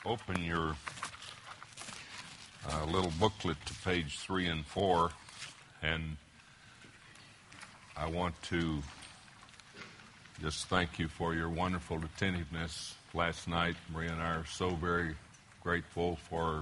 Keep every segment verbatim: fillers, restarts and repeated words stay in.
open your uh, little booklet to page three and four, and I want to just thank you for your wonderful attentiveness last night. Maria and I are so very grateful for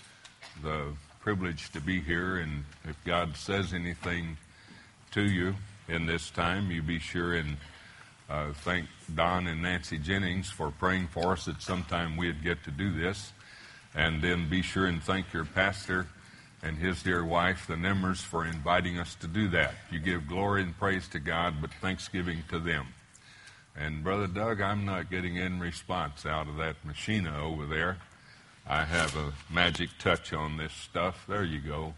the privilege to be here, and if God says anything to you in this time, you be sure and uh, thank Don and Nancy Jennings for praying for us that sometime we'd get to do this, and then be sure and thank your pastor and his dear wife, the Nimmers, for inviting us to do that. You give glory and praise to God, but thanksgiving to them. And Brother Doug, I'm not getting any response out of that machina over there. I have a magic touch on this stuff. There you go.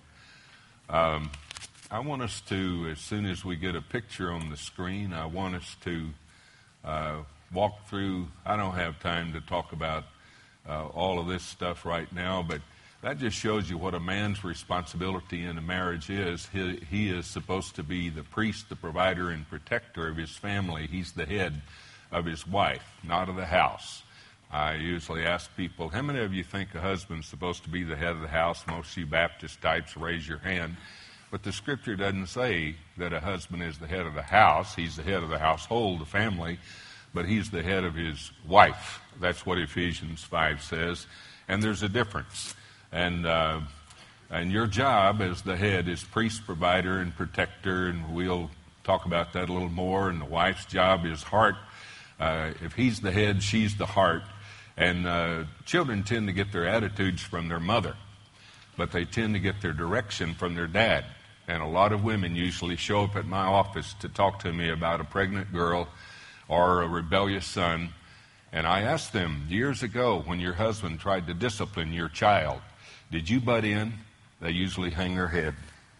Um, I want us to, as soon as we get a picture on the screen, I want us to uh, walk through. I don't have time to talk about uh, all of this stuff right now, but that just shows you what a man's responsibility in a marriage is. He, he is supposed to be the priest, the provider, and protector of his family. He's the head of his wife, not of the house. I usually ask people, how many of you think a husband's supposed to be the head of the house? Most of you Baptist types raise your hand. But the Scripture doesn't say that a husband is the head of the house. He's the head of the household, the family, but he's the head of his wife. That's what Ephesians five says. And there's a difference. And uh, and your job as the head is priest, provider, and protector, and we'll talk about that a little more. And the wife's job is heart. Uh, if he's the head, she's the heart. And uh, children tend to get their attitudes from their mother, but they tend to get their direction from their dad. And a lot of women usually show up at my office to talk to me about a pregnant girl or a rebellious son. And I ask them, years ago, when your husband tried to discipline your child, did you butt in? They usually hang their head.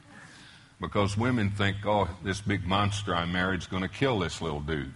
Because women think, oh, this big monster I married is going to kill this little dude.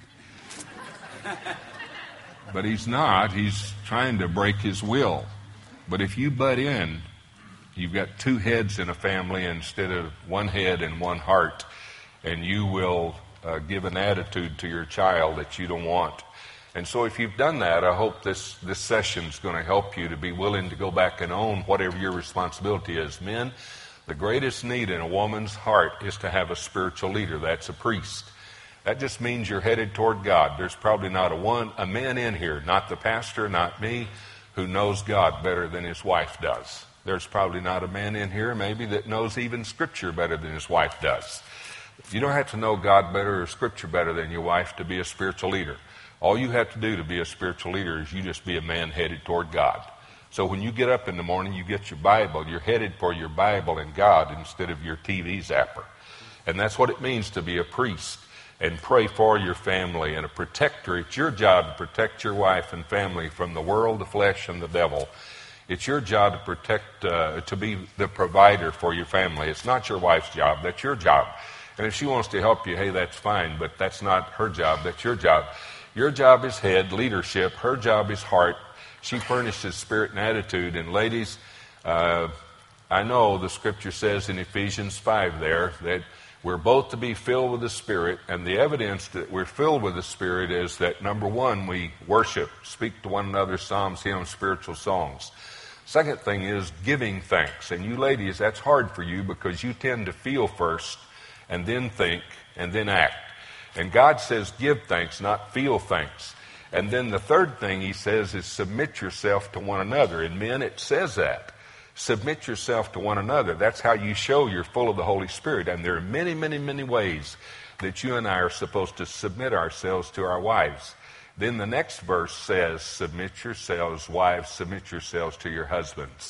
But he's not. He's trying to break his will. But if you butt in, you've got two heads in a family instead of one head and one heart, and you will uh, give an attitude to your child that you don't want. And so if you've done that, I hope this, this session is going to help you to be willing to go back and own whatever your responsibility is. Men, the greatest need in a woman's heart is to have a spiritual leader. That's a priest. That just means you're headed toward God. There's probably not a one, a man in here, not the pastor, not me, who knows God better than his wife does. There's probably not a man in here, maybe, that knows even Scripture better than his wife does. You don't have to know God better or Scripture better than your wife to be a spiritual leader. All you have to do to be a spiritual leader is you just be a man headed toward God. So when you get up in the morning, you get your Bible. You're headed for your Bible and God instead of your T V zapper. And that's what it means to be a priest and pray for your family and a protector. It's your job to protect your wife and family from the world, the flesh, and the devil. It's your job to protect, uh, to be the provider for your family. It's not your wife's job. That's your job. And if she wants to help you, hey, that's fine, but that's not her job. That's your job. Your job is head, leadership. Her job is heart. She furnishes spirit and attitude. And ladies, uh, I know the Scripture says in Ephesians five there that we're both to be filled with the Spirit, and the evidence that we're filled with the Spirit is that, number one, we worship, speak to one another, psalms, hymns, spiritual songs. Second thing is giving thanks. And you ladies, that's hard for you because you tend to feel first and then think and then act. And God says give thanks, not feel thanks. And then the third thing he says is submit yourself to one another. And men, it says that. Submit yourself to one another. That's how you show you're full of the Holy Spirit. And there are many, many, many ways that you and I are supposed to submit ourselves to our wives. Then the next verse says, submit yourselves, wives, submit yourselves to your husbands.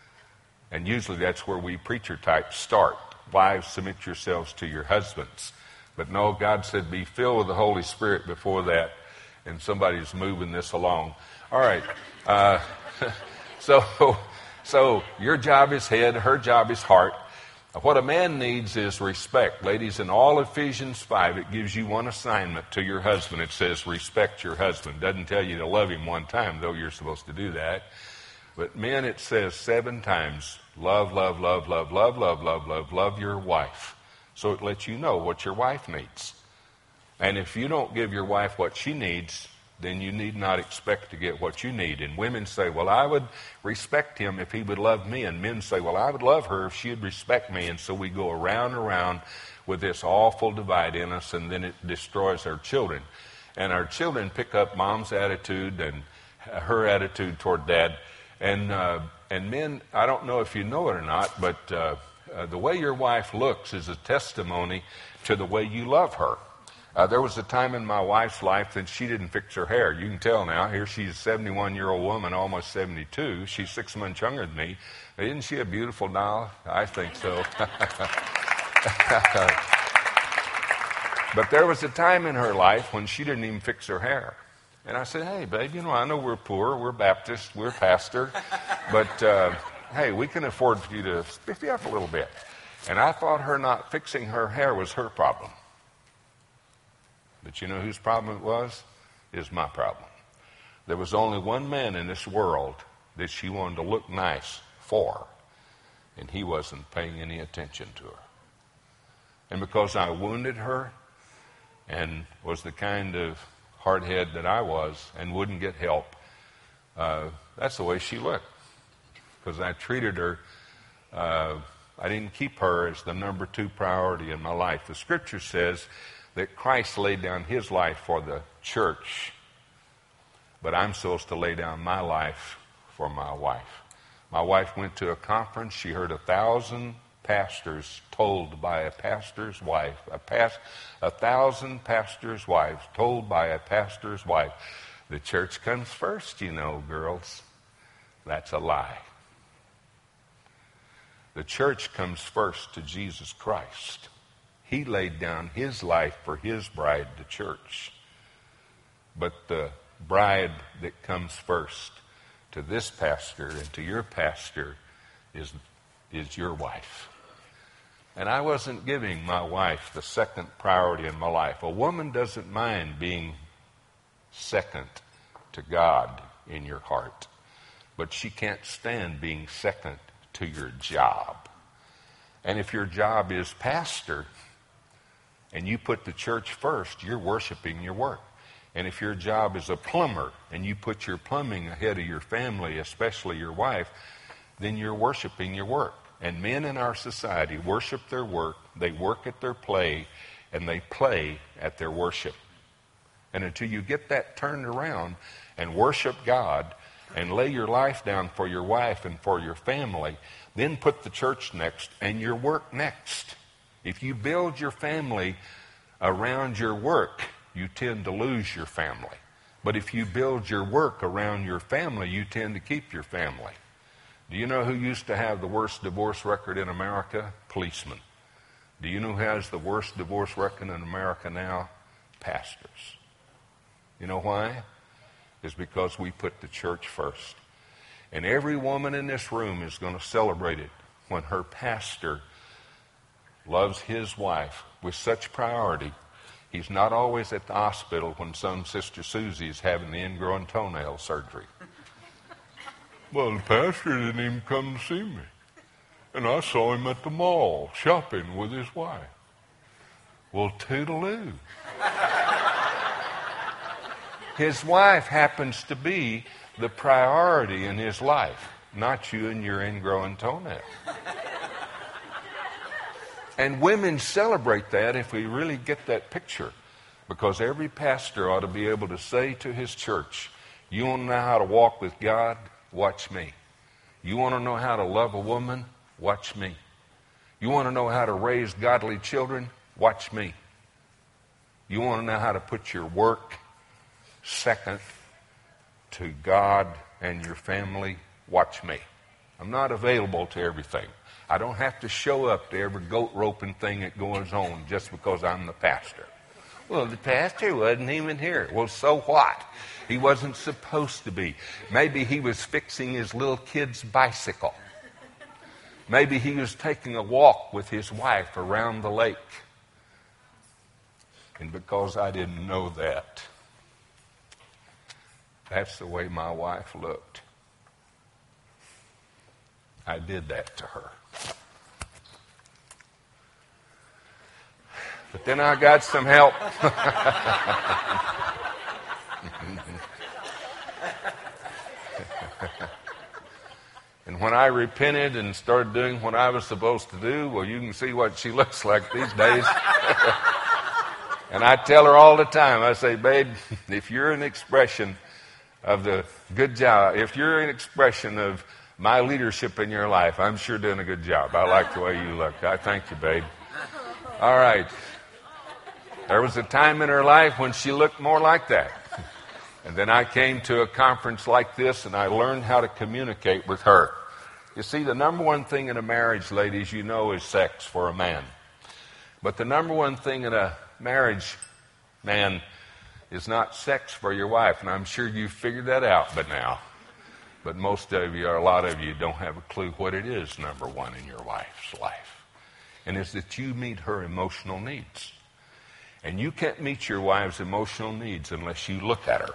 And usually that's where we preacher types start. Wives, submit yourselves to your husbands. But no, God said be filled with the Holy Spirit before that. And somebody's moving this along. All right. Uh, so... So your job is head, her job is heart. What a man needs is respect. Ladies, in all Ephesians five, it gives you one assignment to your husband. It says respect your husband. It doesn't tell you to love him one time, though you're supposed to do that. But men, it says seven times, love, love, love, love, love, love, love, love, love your wife. So it lets you know what your wife needs. And if you don't give your wife what she needs, then you need not expect to get what you need. And women say, well, I would respect him if he would love me. And men say, well, I would love her if she would respect me. And so we go around and around with this awful divide in us, and then it destroys our children. And our children pick up mom's attitude and her attitude toward dad. And uh, and men, I don't know if you know it or not, but uh, uh, the way your wife looks is a testimony to the way you love her. Uh, there was a time in my wife's life that she didn't fix her hair. You can tell now. Here she's a seventy-one-year-old woman, almost seventy-two. She's six months younger than me. Isn't she a beautiful doll? I think so. But there was a time in her life when she didn't even fix her hair. And I said, hey, babe, you know, I know we're poor, we're Baptist, we're pastor, but, uh, hey, we can afford for you to spiff you up a little bit. And I thought her not fixing her hair was her problem. But you know whose problem it was? It's my problem. There was only one man in this world that she wanted to look nice for, and he wasn't paying any attention to her. And because I wounded her and was the kind of hardhead that I was and wouldn't get help, uh, that's the way she looked. Because I treated her, uh, I didn't keep her as the number two priority in my life. The scripture says that Christ laid down his life for the church, but I'm supposed to lay down my life for my wife. My wife went to a conference. She heard a thousand pastors told by a pastor's wife, a, past, a thousand pastors' wives told by a pastor's wife, the church comes first, you know, girls. That's a lie. The church comes first to Jesus Christ. He laid down his life for his bride, the church. But the bride that comes first to this pastor and to your pastor is, is your wife. And I wasn't giving my wife the second priority in my life. A woman doesn't mind being second to God in your heart, but she can't stand being second to your job. And if your job is pastor and you put the church first, you're worshiping your work. And if your job is a plumber and you put your plumbing ahead of your family, especially your wife, then you're worshiping your work. And men in our society worship their work, they work at their play, and they play at their worship. And until you get that turned around and worship God and lay your life down for your wife and for your family, then put the church next and your work next. If you build your family around your work, you tend to lose your family. But if you build your work around your family, you tend to keep your family. Do you know who used to have the worst divorce record in America? Policemen. Do you know who has the worst divorce record in America now? Pastors. You know why? It's because we put the church first. And every woman in this room is going to celebrate it when her pastor loves his wife with such priority. He's not always at the hospital when some Sister Susie is having the ingrown toenail surgery. Well, the pastor didn't even come to see me. And I saw him at the mall shopping with his wife. Well, toodaloo. His wife happens to be the priority in his life, not you and your ingrown toenail. And women celebrate that if we really get that picture. Because every pastor ought to be able to say to his church, you want to know how to walk with God? Watch me. You want to know how to love a woman? Watch me. You want to know how to raise godly children? Watch me. You want to know how to put your work second to God and your family? Watch me. I'm not available to everything. I don't have to show up to every goat roping thing that goes on just because I'm the pastor. Well, the pastor wasn't even here. Well, so what? He wasn't supposed to be. Maybe he was fixing his little kid's bicycle. Maybe he was taking a walk with his wife around the lake. And because I didn't know that, that's the way my wife looked. I did that to her. But then I got some help. And when I repented and started doing what I was supposed to do, well, you can see what she looks like these days. And I tell her all the time, I say, babe, if you're an expression of the good job, if you're an expression of my leadership in your life, I'm sure doing a good job. I like the way you look. I thank you, babe. All right. There was a time in her life when she looked more like that. And then I came to a conference like this, and I learned how to communicate with her. You see, the number one thing in a marriage, ladies, you know, is sex for a man. But the number one thing in a marriage, man, is not sex for your wife. And I'm sure you've figured that out by now. But most of you, or a lot of you, don't have a clue what it is, number one, in your wife's life. And it's that you meet her emotional needs. And you can't meet your wife's emotional needs unless you look at her.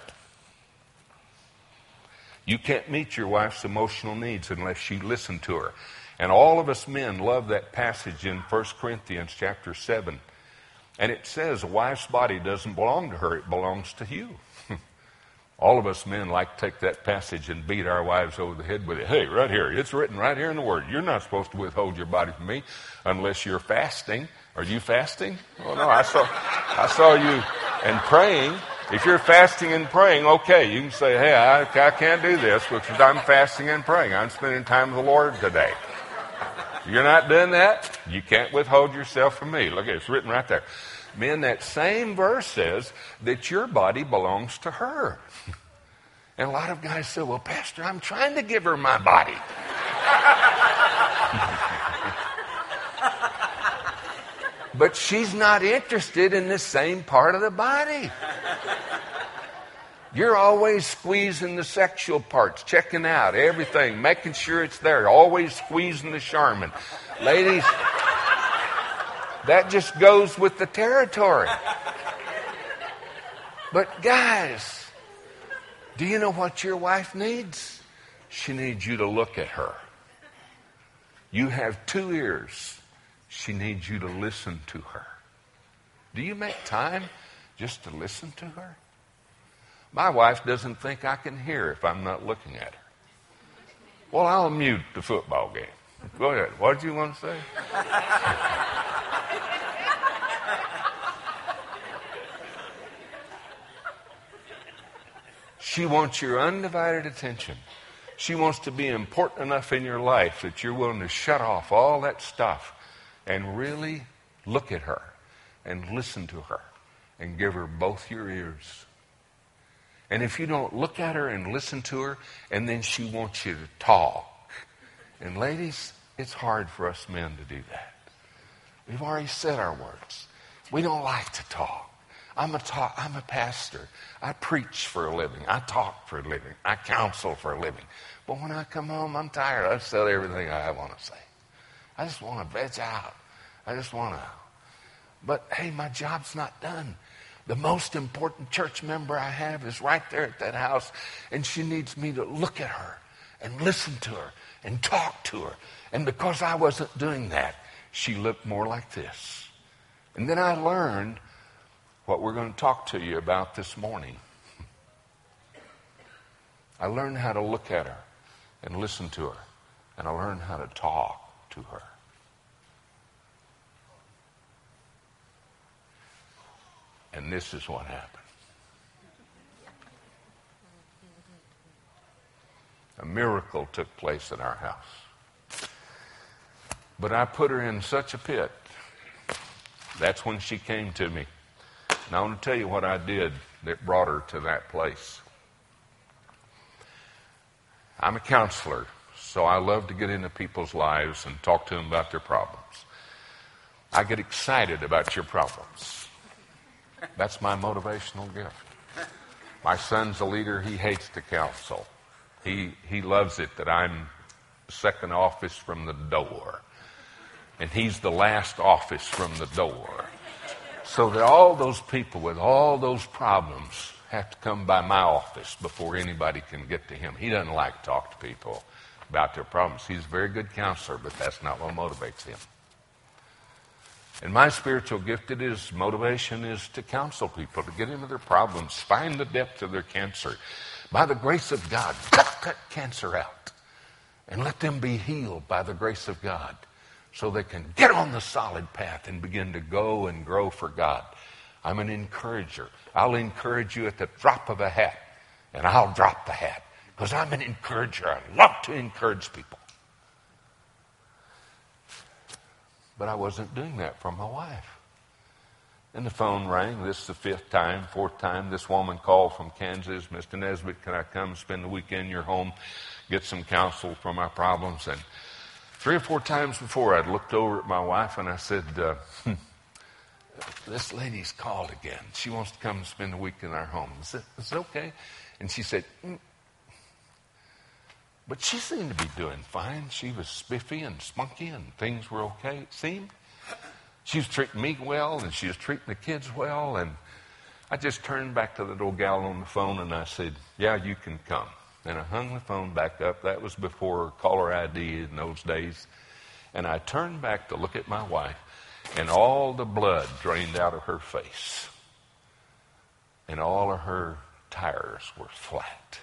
You can't meet your wife's emotional needs unless you listen to her. And all of us men love that passage in First Corinthians chapter seven. And it says a wife's body doesn't belong to her, it belongs to you. All of us men like to take that passage and beat our wives over the head with it. Hey, right here, it's written right here in the Word. You're not supposed to withhold your body from me unless you're fasting. Are you fasting? Oh, no, I saw, I saw you and praying. If you're fasting and praying, okay, you can say, hey, I, I can't do this because I'm fasting and praying. I'm spending time with the Lord today. You're not doing that? You can't withhold yourself from me. Look, it's written right there. Men, that same verse says that your body belongs to her. And a lot of guys say, well, Pastor, I'm trying to give her my body. But she's not interested in the same part of the body. You're always squeezing the sexual parts, checking out everything, making sure it's there, always squeezing the Charmin. Ladies, that just goes with the territory. But guys, do you know what your wife needs? She needs you to look at her. You have two ears. She needs you to listen to her. Do you make time just to listen to her? My wife doesn't think I can hear if I'm not looking at her. Well, I'll mute the football game. Go ahead. What did you want to say? She wants your undivided attention. She wants to be important enough in your life that you're willing to shut off all that stuff and really look at her and listen to her and give her both your ears. And if you don't look at her and listen to her, and then she wants you to talk. And ladies, it's hard for us men to do that. We've already said our words. We don't like to talk. I'm a talk, I'm a pastor. I preach for a living. I talk for a living. I counsel for a living. But when I come home, I'm tired. I've said everything I want to say. I just want to veg out. I just want to. But hey, my job's not done. The most important church member I have is right there at that house, and she needs me to look at her and listen to her and talk to her. And because I wasn't doing that, she looked more like this. And then I learned what we're going to talk to you about this morning. I learned how to look at her and listen to her, and I learned how to talk to her. And this is what happened. A miracle took place in our house. But I put her in such a pit. That's when she came to me. And I want to tell you what I did that brought her to that place. I'm a counselor, so I love to get into people's lives and talk to them about their problems. I get excited about your problems. That's my motivational gift. My son's a leader. He hates to counsel. He he loves it that I'm second office from the door. And he's the last office from the door. So that all those people with all those problems have to come by my office before anybody can get to him. He doesn't like to talk to people about their problems. He's a very good counselor, but that's not what motivates him. And my spiritual gift it is, motivation is to counsel people, to get into their problems, find the depth of their cancer. By the grace of God, cut, cut cancer out. and let them be healed by the grace of God so they can get on the solid path and begin to go and grow for God. I'm an encourager. I'll encourage you at the drop of a hat, and I'll drop the hat because I'm an encourager. I love to encourage people. But I wasn't doing that for my wife. And the phone rang. This is the fifth time, fourth time. This woman called from Kansas. Mister Nesbitt, can I come spend the weekend in your home, get some counsel for my problems? And three or four times before, I'd looked over at my wife and I said, uh, hmm, this lady's called again. She wants to come and spend the week in our home. Is it, is it okay? And she said, mm. But she seemed to be doing fine. She was spiffy and spunky and things were okay, it seemed. She was treating me well, and she was treating the kids well, and I just turned back to that old gal on the phone, and I said, yeah, you can come. And I hung the phone back up. That was before caller I D in those days. And I turned back to look at my wife, and all the blood drained out of her face, and all of her tires were flat.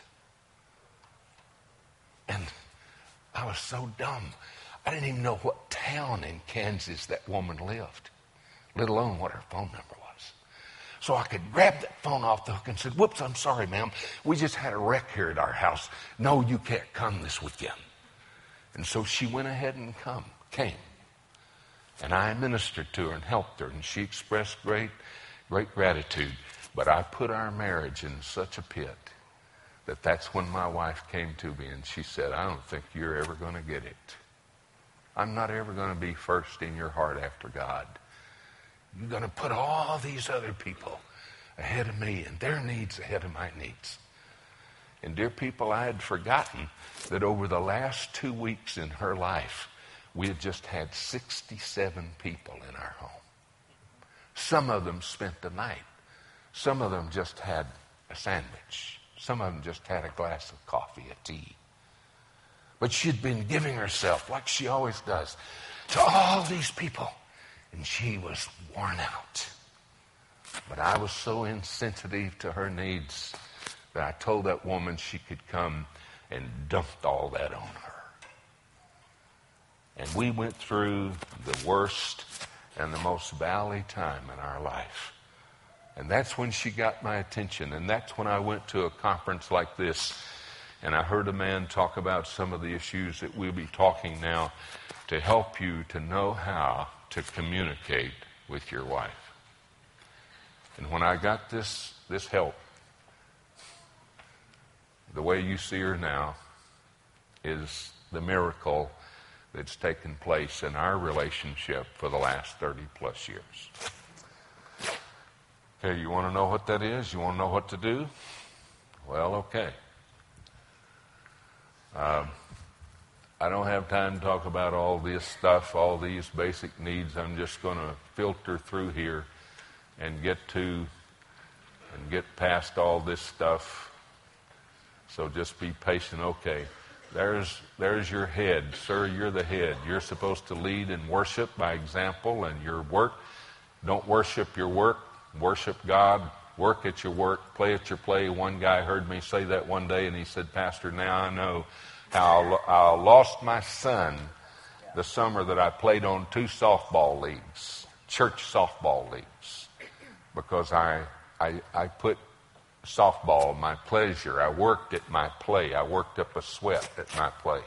And I was so dumb. I didn't even know what town in Kansas that woman lived, let alone what her phone number was. So I could grab that phone off the hook and said, whoops, I'm sorry, ma'am. We just had a wreck here at our house. No, you can't come this weekend. And so she went ahead and come, came. And I ministered to her and helped her, and she expressed great, great gratitude. But I put our marriage in such a pit that that's when my wife came to me and she said, I don't think you're ever going to get it. I'm not ever going to be first in your heart after God. You're going to put all these other people ahead of me and their needs ahead of my needs. And dear people, I had forgotten that over the last two weeks in her life, we had just had sixty-seven people in our home. Some of them spent the night. Some of them just had a sandwich. Some of them just had a glass of coffee, a tea. But she'd been giving herself, like she always does, to all these people. And she was worn out. But I was so insensitive to her needs that I told that woman she could come and dumped all that on her. And we went through the worst and the most valley time in our life. And that's when she got my attention. And that's when I went to a conference like this. And I heard a man talk about some of the issues that we'll be talking now to help you to know how to communicate with your wife. And when I got this, this help, the way you see her now is the miracle that's taken place in our relationship for the last thirty plus years. Okay, you want to know what that is? You want to know what to do? Well, okay. Um, I don't have time to talk about all this stuff, all these basic needs. I'm just going to filter through here and get to and get past all this stuff. So just be patient. Okay, there's there's your head. Sir, you're the head. You're supposed to lead and worship by example and your work. Don't worship your work. Worship God. Work at your work. Play at your play. One guy heard me say that one day, and he said, Pastor, now I know how I lost my son the summer that I played on two softball leagues, church softball leagues, because I I, I put softball, my pleasure. I worked at my play. I worked up a sweat at my play.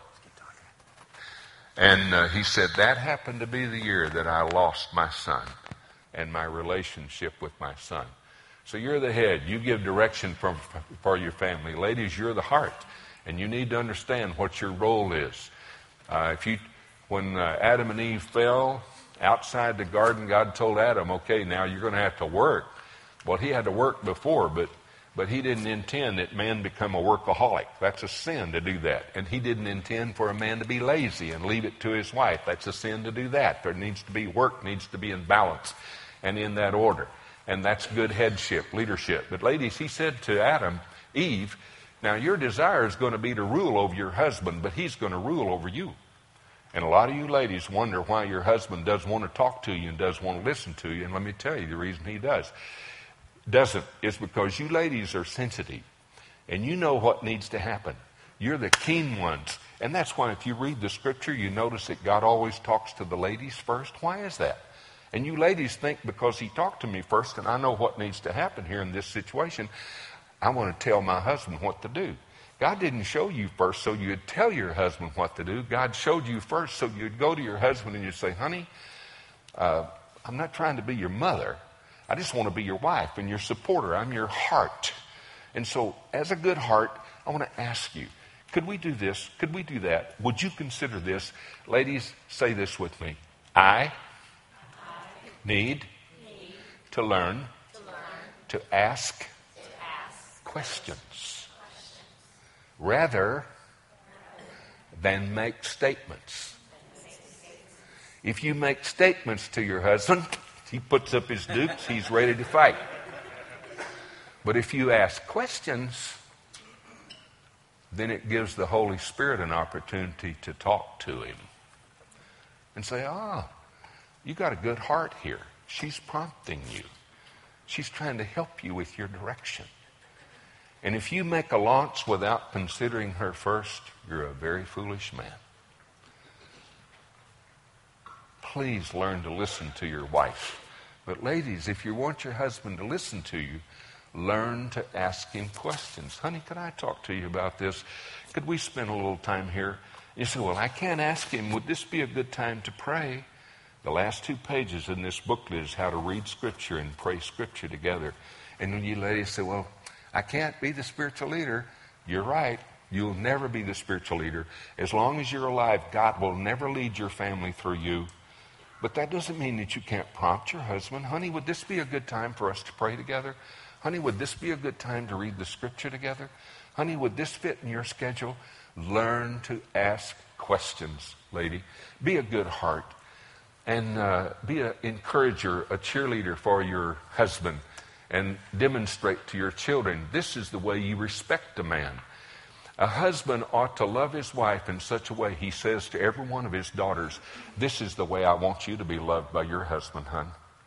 And uh, he said, that happened to be the year that I lost my son and my relationship with my son. So you're the head. You give direction for, for your family. Ladies, you're the heart. And you need to understand what your role is. Uh, if you, when uh, Adam and Eve fell outside the garden, God told Adam, okay, now you're going to have to work. Well, he had to work before, but but he didn't intend that man become a workaholic. That's a sin to do that. And he didn't intend for a man to be lazy and leave it to his wife. That's a sin to do that. There needs to be work, needs to be in balance and in that order. And that's good headship, leadership. But ladies, he said to Adam, Eve, now your desire is going to be to rule over your husband, but he's going to rule over you. And a lot of you ladies wonder why your husband doesn't want to talk to you and doesn't want to listen to you. And let me tell you the reason he does. Doesn't is because you ladies are sensitive and you know what needs to happen. You're the keen ones And that's why if you read the scripture, you notice that God always talks to the ladies first. Why is that? And you ladies think because he talked to me first and I know what needs to happen here in this situation, I want to tell my husband what to do. God didn't show you first so you'd tell your husband what to do. God showed you first so you'd go to your husband and you'd say, honey, uh, I'm not trying to be your mother. I just want to be your wife and your supporter. I'm your heart. And so as a good heart, I want to ask you, could we do this? Could we do that? Would you consider this? Ladies, say this with me. I, I need, need to, learn to learn to ask, to ask questions, questions rather than make statements. If you make statements to your husband, he puts up his dukes, he's ready to fight. But if you ask questions, then it gives the Holy Spirit an opportunity to talk to him and say, ah, you got a good heart here. She's prompting you. She's trying to help you with your direction. And if you make a launch without considering her first, you're a very foolish man. Please learn to listen to your wife. But ladies, if you want your husband to listen to you, learn to ask him questions. Honey, could I talk to you about this? Could we spend a little time here? You say, well, I can't ask him. Would this be a good time to pray? The last two pages in this booklet is how to read Scripture and pray Scripture together. And when you ladies say, well, I can't be the spiritual leader, you're right. You'll never be the spiritual leader. As long as you're alive, God will never lead your family through you. But that doesn't mean that you can't prompt your husband. Honey, would this be a good time for us to pray together? Honey, would this be a good time to read the Scripture together? Honey, would this fit in your schedule? Learn to ask questions, lady. Be a good heart. And uh, be an encourager, a cheerleader for your husband. And demonstrate to your children, this is the way you respect a man. A husband ought to love his wife in such a way, he says to every one of his daughters, this is the way I want you to be loved by your husband, hon.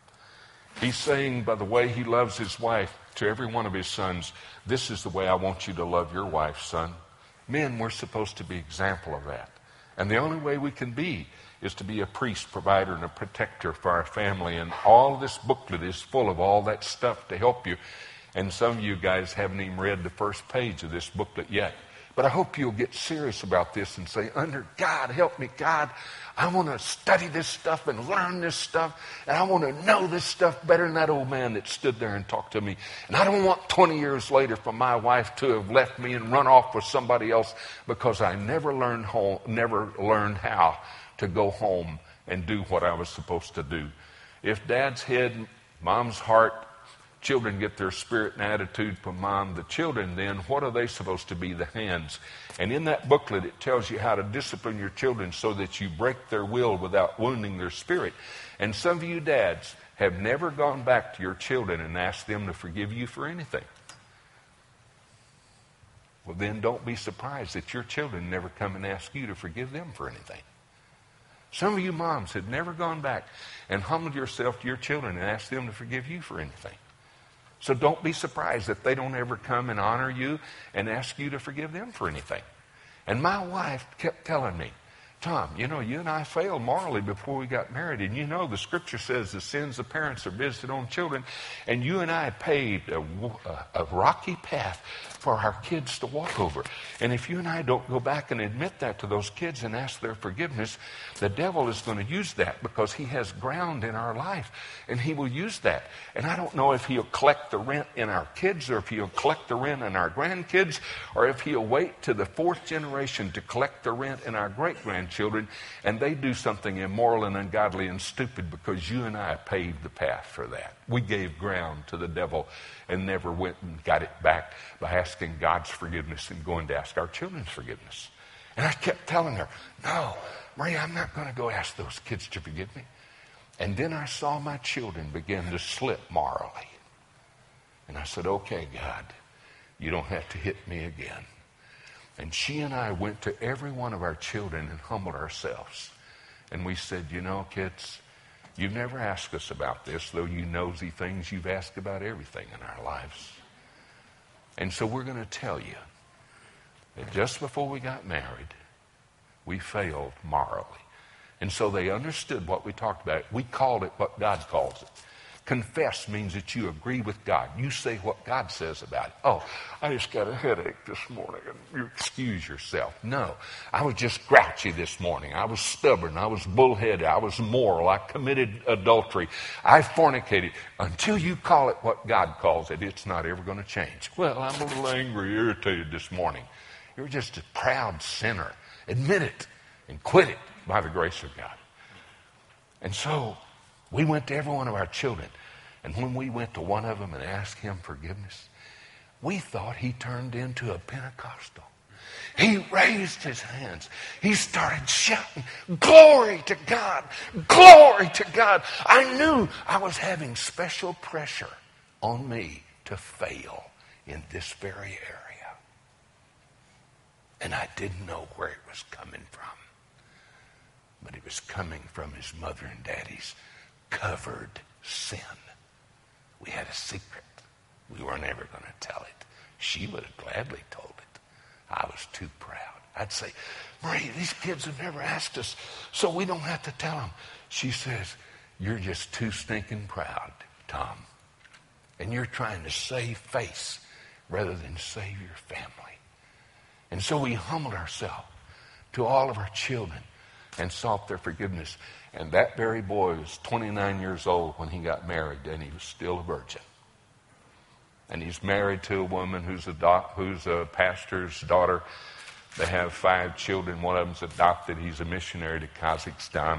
He's saying by the way he loves his wife to every one of his sons, this is the way I want you to love your wife, son. Men, we're supposed to be example of that. And the only way we can be is to be a priest, provider, and a protector for our family. And all this booklet is full of all that stuff to help you. And some of you guys haven't even read the first page of this booklet yet. But I hope you'll get serious about this and say, under God, help me, God. I want to study this stuff and learn this stuff. And I want to know this stuff better than that old man that stood there and talked to me. And I don't want twenty years later for my wife to have left me and run off with somebody else because I never learned home, never learned how to go home and do what I was supposed to do. If dad's head, mom's heart, children get their spirit and attitude from mom, the children then, what are they supposed to be? The hands. And in that booklet, it tells you how to discipline your children so that you break their will without wounding their spirit. And some of you dads have never gone back to your children and asked them to forgive you for anything. Well, then don't be surprised that your children never come and ask you to forgive them for anything. Some of you moms have never gone back and humbled yourself to your children and asked them to forgive you for anything. So don't be surprised if they don't ever come and honor you and ask you to forgive them for anything. And my wife kept telling me, Tom, you know, you and I failed morally before we got married. And you know, the Scripture says the sins of parents are visited on children. And you and I paved a, a, a rocky path for our kids to walk over. And if you and I don't go back and admit that to those kids and ask their forgiveness, the devil is going to use that because he has ground in our life. And he will use that. And I don't know if he'll collect the rent in our kids or if he'll collect the rent in our grandkids or if he'll wait to the fourth generation to collect the rent in our great-grandchildren. Children, and they do something immoral and ungodly and stupid because you and I paved the path for that. We gave ground to the devil and never went and got it back by asking God's forgiveness and going to ask our children's forgiveness. And I kept telling her, no, Maria, I'm not going to go ask those kids to forgive me. And then I saw my children begin to slip morally. And I said, okay, God, you don't have to hit me again. And she and I went to every one of our children and humbled ourselves. And we said, you know, kids, you've never asked us about this, though you nosy things, you've asked about everything in our lives. And so we're going to tell you that just before we got married, We failed morally. And so they understood what we talked about. We called it what God calls it. Confess means that you agree with God. You say what God says about it. Oh, I just got a headache this morning, and you excuse yourself. No, I was just grouchy this morning. I was stubborn. I was bullheaded. I was immoral. I committed adultery. I fornicated. Until you call it what God calls it, it's not ever going to change. Well, I'm a little angry, irritated this morning. You're just a proud sinner. Admit it and quit it by the grace of God. And so we went to every one of our children, and when we went to one of them and asked him forgiveness, we thought he turned into a Pentecostal. He raised his hands. He started shouting, "Glory to God! Glory to God!" I knew I was having special pressure on me to fail in this very area. And I didn't know where it was coming from. But it was coming from his mother and daddy's covered sin. We had a secret. We were never going to tell it. She would have gladly told it. I was too proud. I'd say, "Marie, these kids have never asked us, so we don't have to tell them." She says, "You're just too stinking proud, Tom. And you're trying to save face rather than save your family." And so we humbled ourselves to all of our children and sought their forgiveness. And that very boy was twenty-nine years old when he got married, and he was still a virgin. And he's married to a woman who's a, doc, who's a pastor's daughter. They have five children. One of them's adopted. He's a missionary to Kazakhstan.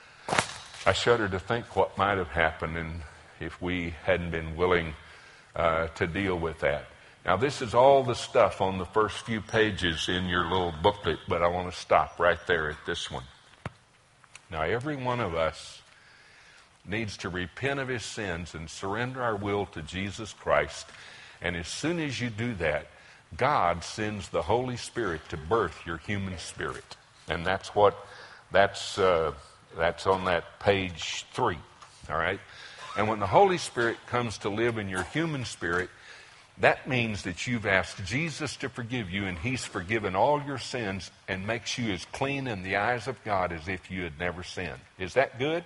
I shudder to think what might have happened and if we hadn't been willing uh, to deal with that. Now, this is all the stuff on the first few pages in your little booklet, but I want to stop right there at this one. Now, every one of us needs to repent of his sins and surrender our will to Jesus Christ. And as soon as you do that, God sends the Holy Spirit to birth your human spirit. And that's what, that's, uh, that's on that page three, all right? And when the Holy Spirit comes to live in your human spirit, that means that you've asked Jesus to forgive you, and he's forgiven all your sins and makes you as clean in the eyes of God as if you had never sinned. Is that good?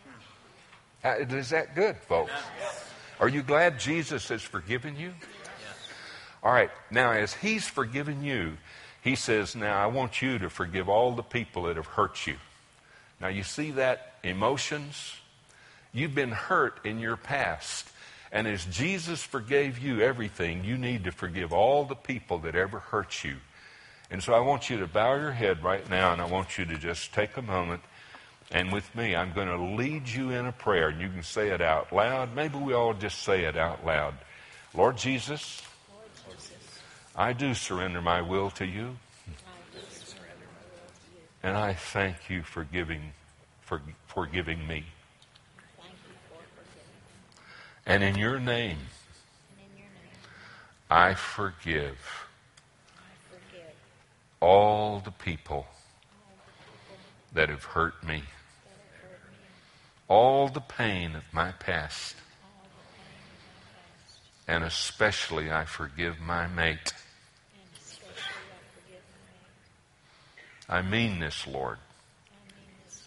Is that good, folks? Are you glad Jesus has forgiven you? All right. Now, as he's forgiven you, he says, now I want you to forgive all the people that have hurt you. Now, you see that? Emotions? You've been hurt in your past. And as Jesus forgave you everything, you need to forgive all the people that ever hurt you. And so I want you to bow your head right now, and I want you to just take a moment. And with me, I'm going to lead you in a prayer. And you can say it out loud. Maybe we all just say it out loud. Lord Jesus, Lord Jesus, I do surrender my will to you. I do surrender my will to you. And I thank you for giving, for forgiving me. Thank you for forgiving me. And in your name, And in your name, I forgive I forgive all the people all the people that have hurt me. that have hurt me, All the pain of my past. all the pain of my past, And especially I forgive my mate. and especially I forgive my mate. I mean this, Lord. I mean this,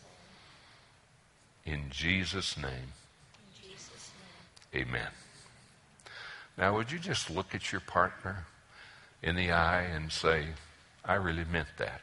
Lord. In Jesus' name, In Jesus' name. amen. Now, would you just look at your partner in the eye and say, I really meant that.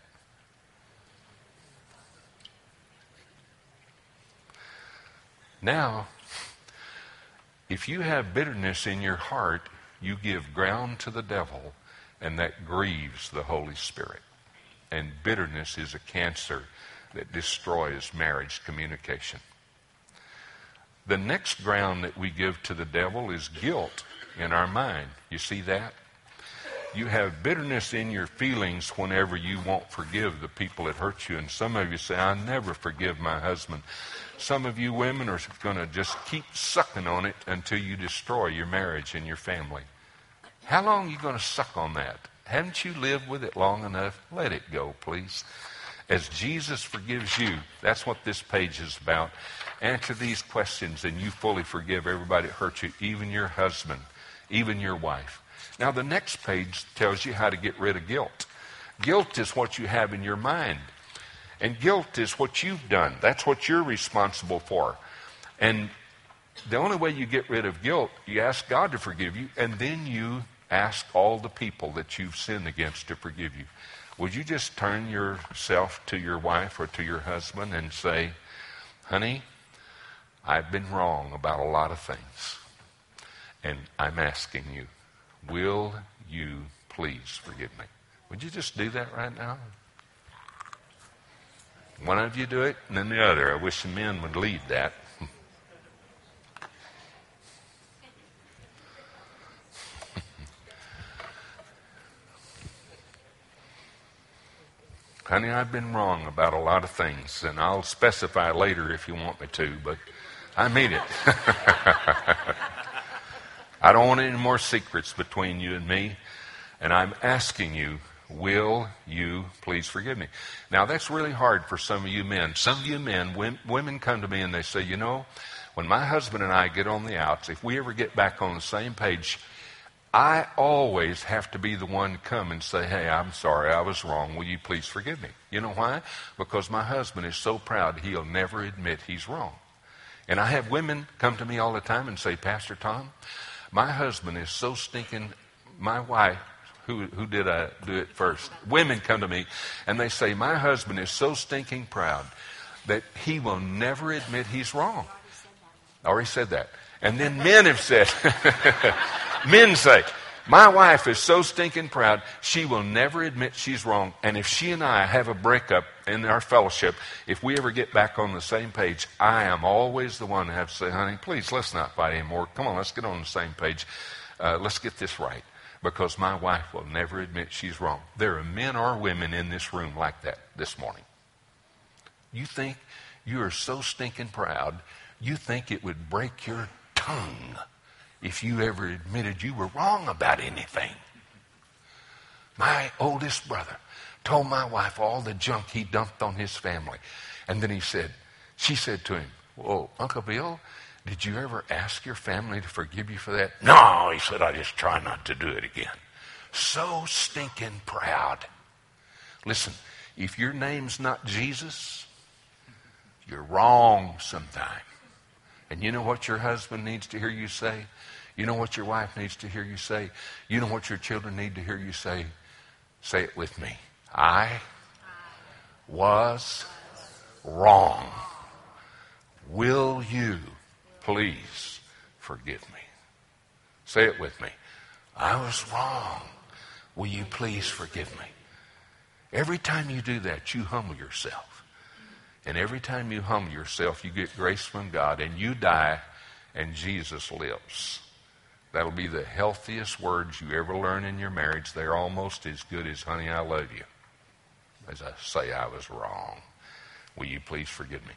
Now, if you have bitterness in your heart, you give ground to the devil, and that grieves the Holy Spirit. And bitterness is a cancer that destroys marriage communication. The next ground that we give to the devil is guilt in our mind. You see that? You have bitterness in your feelings whenever you won't forgive the people that hurt you. And some of you say, I never forgive my husband. Some of you women are going to just keep sucking on it until you destroy your marriage and your family. How long are you going to suck on that? Haven't you lived with it long enough? Let it go, please. As Jesus forgives you, that's what this page is about. Answer these questions and you fully forgive everybody that hurt you, even your husband, even your wife. Now, the next page tells you how to get rid of guilt. Guilt is what you have in your mind. And guilt is what you've done. That's what you're responsible for. And the only way you get rid of guilt, you ask God to forgive you, and then you ask all the people that you've sinned against to forgive you. Would you just turn yourself to your wife or to your husband and say, honey, I've been wrong about a lot of things, and I'm asking you, will you please forgive me? Would you just do that right now? One of you do it, and then the other. I wish the men would lead that. Honey, I've been wrong about a lot of things, and I'll specify later if you want me to, but I mean it. I don't want any more secrets between you and me, and I'm asking you, will you please forgive me? Now, that's really hard for some of you men. Some of you men, women come to me and they say, you know, when my husband and I get on the outs, if we ever get back on the same page, I always have to be the one to come and say, hey, I'm sorry, I was wrong. Will you please forgive me? You know why? Because my husband is so proud he'll never admit he's wrong. And I have women come to me all the time and say, Pastor Tom, my husband is so stinking, my wife, who, who did I do it first? Women come to me and they say, my husband is so stinking proud that he will never admit he's wrong. I already said that. And then men have said, men say, my wife is so stinking proud, she will never admit she's wrong. And if she and I have a breakup in our fellowship, if we ever get back on the same page, I am always the one to have to say, honey, please, let's not fight anymore. Come on, let's get on the same page. Uh, let's get this right. Because my wife will never admit she's wrong. There are men or women in this room like that this morning. You think you are so stinking proud, you think it would break your tongue if you ever admitted you were wrong about anything. My oldest brother told my wife all the junk he dumped on his family. And then he said, she said to him, well, Uncle Bill, did you ever ask your family to forgive you for that? No, he said, I just try not to do it again. So stinking proud. Listen, if your name's not Jesus, you're wrong sometime. And you know what your husband needs to hear you say? You know what your wife needs to hear you say? You know what your children need to hear you say? Say it with me. I was wrong. Will you please forgive me? Say it with me. I was wrong. Will you please forgive me? Every time you do that, you humble yourself. And every time you humble yourself, you get grace from God, and you die, and Jesus lives. That'll be the healthiest words you ever learn in your marriage. They're almost as good as, honey, I love you. As I say, I was wrong. Will you please forgive me?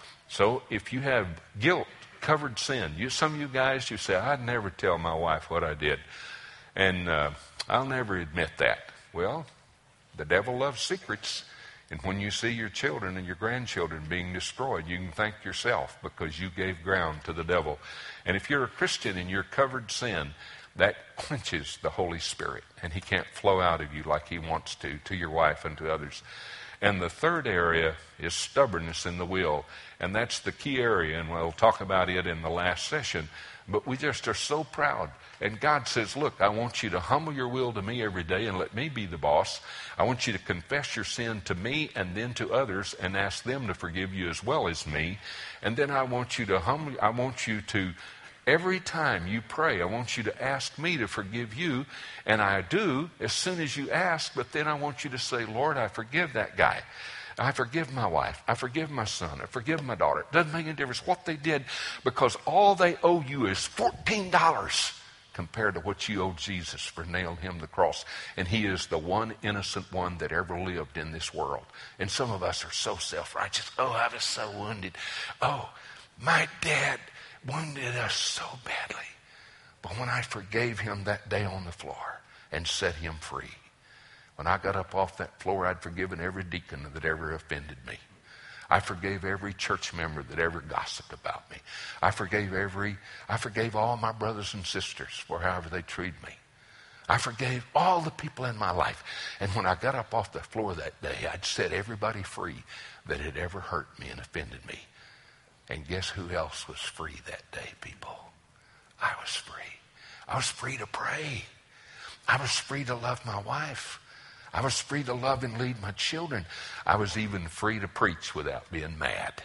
So if you have guilt, covered sin, you, some of you guys, you say, I'd never tell my wife what I did. And uh, I'll never admit that. Well, the devil loves secrets. And when you see your children and your grandchildren being destroyed, you can thank yourself because you gave ground to the devil. And if you're a Christian and you're covered sin, that quenches the Holy Spirit. And he can't flow out of you like he wants to, to your wife and to others. And the third area is stubbornness in the will. And that's the key area, and we'll talk about it in the last session. But we just are so proud. And God says, look, I want you to humble your will to me every day and let me be the boss. I want you to confess your sin to me and then to others and ask them to forgive you as well as me. And then I want you to humble, I want you to, every time you pray, I want you to ask me to forgive you. And I do as soon as you ask, but then I want you to say, Lord, I forgive that guy. I forgive my wife. I forgive my son. I forgive my daughter. It doesn't make any difference what they did, because all they owe you is fourteen dollars compared to what you owe Jesus for nailing him to the cross. And he is the one innocent one that ever lived in this world. And some of us are so self-righteous. Oh, I was so wounded. Oh, my dad wounded us so badly. But when I forgave him that day on the floor and set him free, when I got up off that floor, I'd forgiven every deacon that ever offended me. I forgave every church member that ever gossiped about me. I forgave every, I forgave all my brothers and sisters for however they treated me. I forgave all the people in my life. And when I got up off the floor that day, I'd set everybody free that had ever hurt me and offended me. And guess who else was free that day, people? I was free. I was free to pray. I was free to love my wife. I was free to love and lead my children. I was even free to preach without being mad.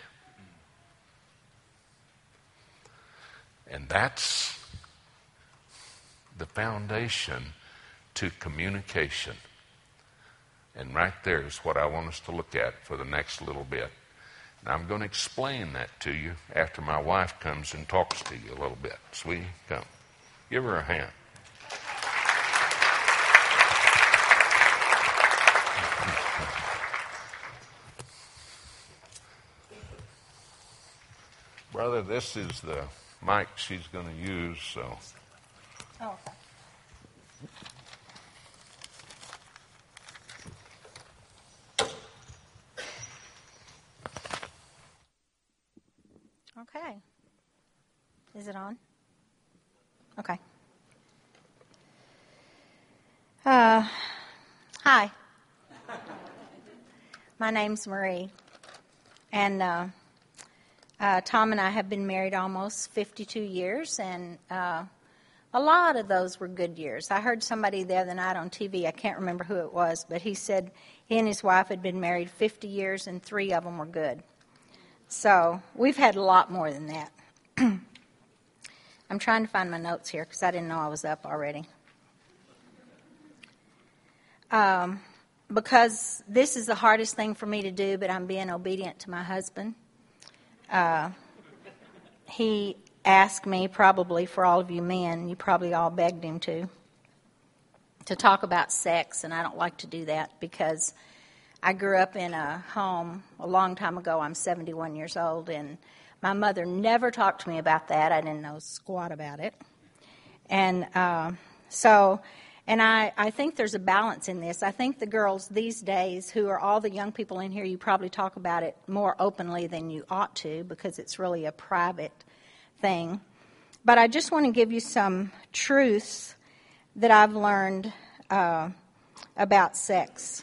And that's the foundation to communication. And right there is what I want us to look at for the next little bit. And I'm going to explain that to you after my wife comes and talks to you a little bit. Sweetie, come. Give her a hand. Brother, this is the mic she's going to use, so. Oh, okay. Okay. Is it on? Okay. Uh, hi. My name's Marie. And uh, uh, Tom and I have been married almost fifty-two years, and uh, a lot of those were good years. I heard somebody the other night on T V, I can't remember who it was, but he said he and his wife had been married fifty years and three of them were good. So we've had a lot more than that. I'm trying to find my notes here because I didn't know I was up already. Um, because this is the hardest thing for me to do, but I'm being obedient to my husband. Uh, he asked me, probably for all of you men, you probably all begged him to, to talk about sex, and I don't like to do that because I grew up in a home a long time ago. I'm seventy-one years old, and my mother never talked to me about that. I didn't know squat about it. And uh, so, and I, I think there's a balance in this. I think the girls these days, who are all the young people in here, you probably talk about it more openly than you ought to because it's really a private thing. But I just want to give you some truths that I've learned uh, about sex.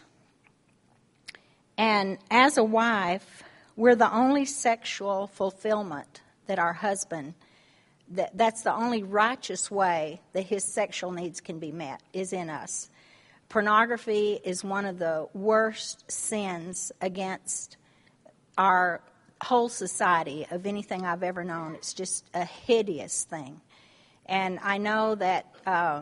And as a wife, we're the only sexual fulfillment that our husband, that, that's the only righteous way that his sexual needs can be met, is in us. Pornography is one of the worst sins against our whole society of anything I've ever known. It's just a hideous thing. And I know that uh,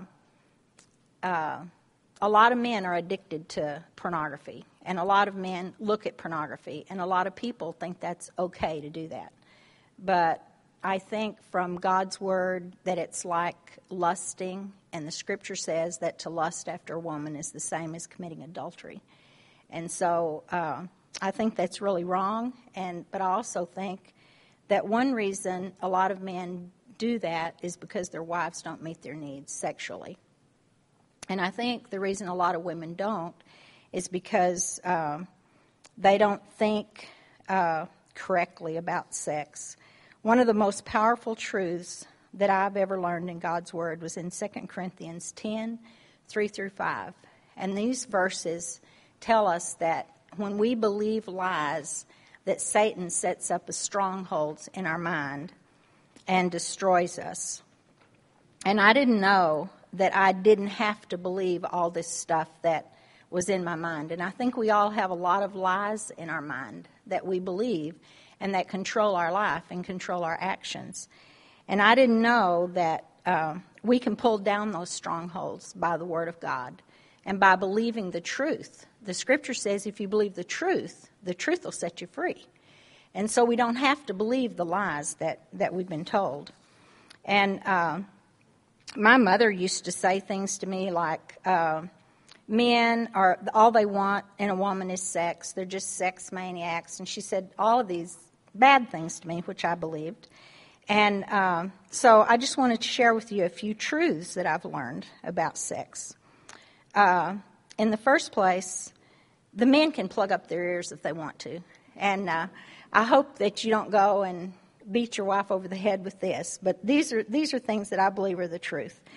uh, a lot of men are addicted to pornography. And a lot of men look at pornography, and a lot of people think that's okay to do that. But I think from God's word that it's like lusting, and the scripture says that to lust after a woman is the same as committing adultery. And so uh, I think that's really wrong, and but I also think that one reason a lot of men do that is because their wives don't meet their needs sexually. And I think the reason a lot of women don't is because um, they don't think uh, correctly about sex. One of the most powerful truths that I've ever learned in God's Word was in Second Corinthians ten, three through five. And these verses tell us that when we believe lies, that Satan sets up a stronghold in our mind and destroys us. And I didn't know that I didn't have to believe all this stuff that was in my mind. And I think we all have a lot of lies in our mind that we believe and that control our life and control our actions. And I didn't know that uh, we can pull down those strongholds by the Word of God and by believing the truth. The Scripture says if you believe the truth, the truth will set you free. And so we don't have to believe the lies that, that we've been told. And uh, my mother used to say things to me like, uh, men are, all they want in a woman is sex. They're just sex maniacs. And she said all of these bad things to me, which I believed. And um, so I just wanted to share with you a few truths that I've learned about sex. Uh, in the first place, the men can plug up their ears if they want to. And uh, I hope that you don't go and beat your wife over the head with this. But these are these are things that I believe are the truth.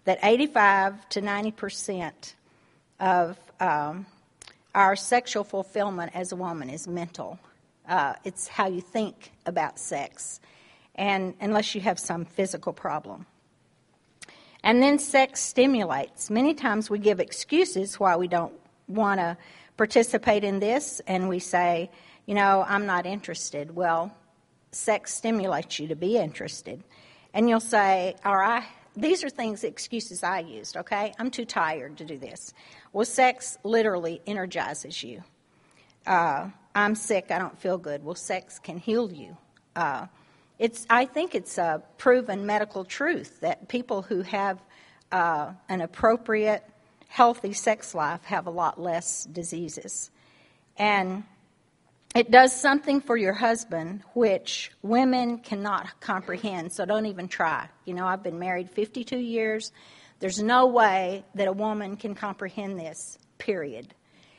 that eighty-five to ninety percent of um, our sexual fulfillment as a woman is mental. Uh, it's how you think about sex, and unless you have some physical problem. And then sex stimulates. Many times we give excuses why we don't want to participate in this, and we say, you know, I'm not interested. Well, sex stimulates you to be interested. And you'll say, all right, these are things, excuses I used, okay? I'm too tired to do this. Well, sex literally energizes you. Uh, I'm sick, I don't feel good. Well, sex can heal you. Uh, it's, I think it's a proven medical truth that people who have uh, an appropriate, healthy sex life have a lot less diseases. And it does something for your husband which women cannot comprehend, so don't even try. You know, I've been married fifty-two years. There's no way that a woman can comprehend this, period.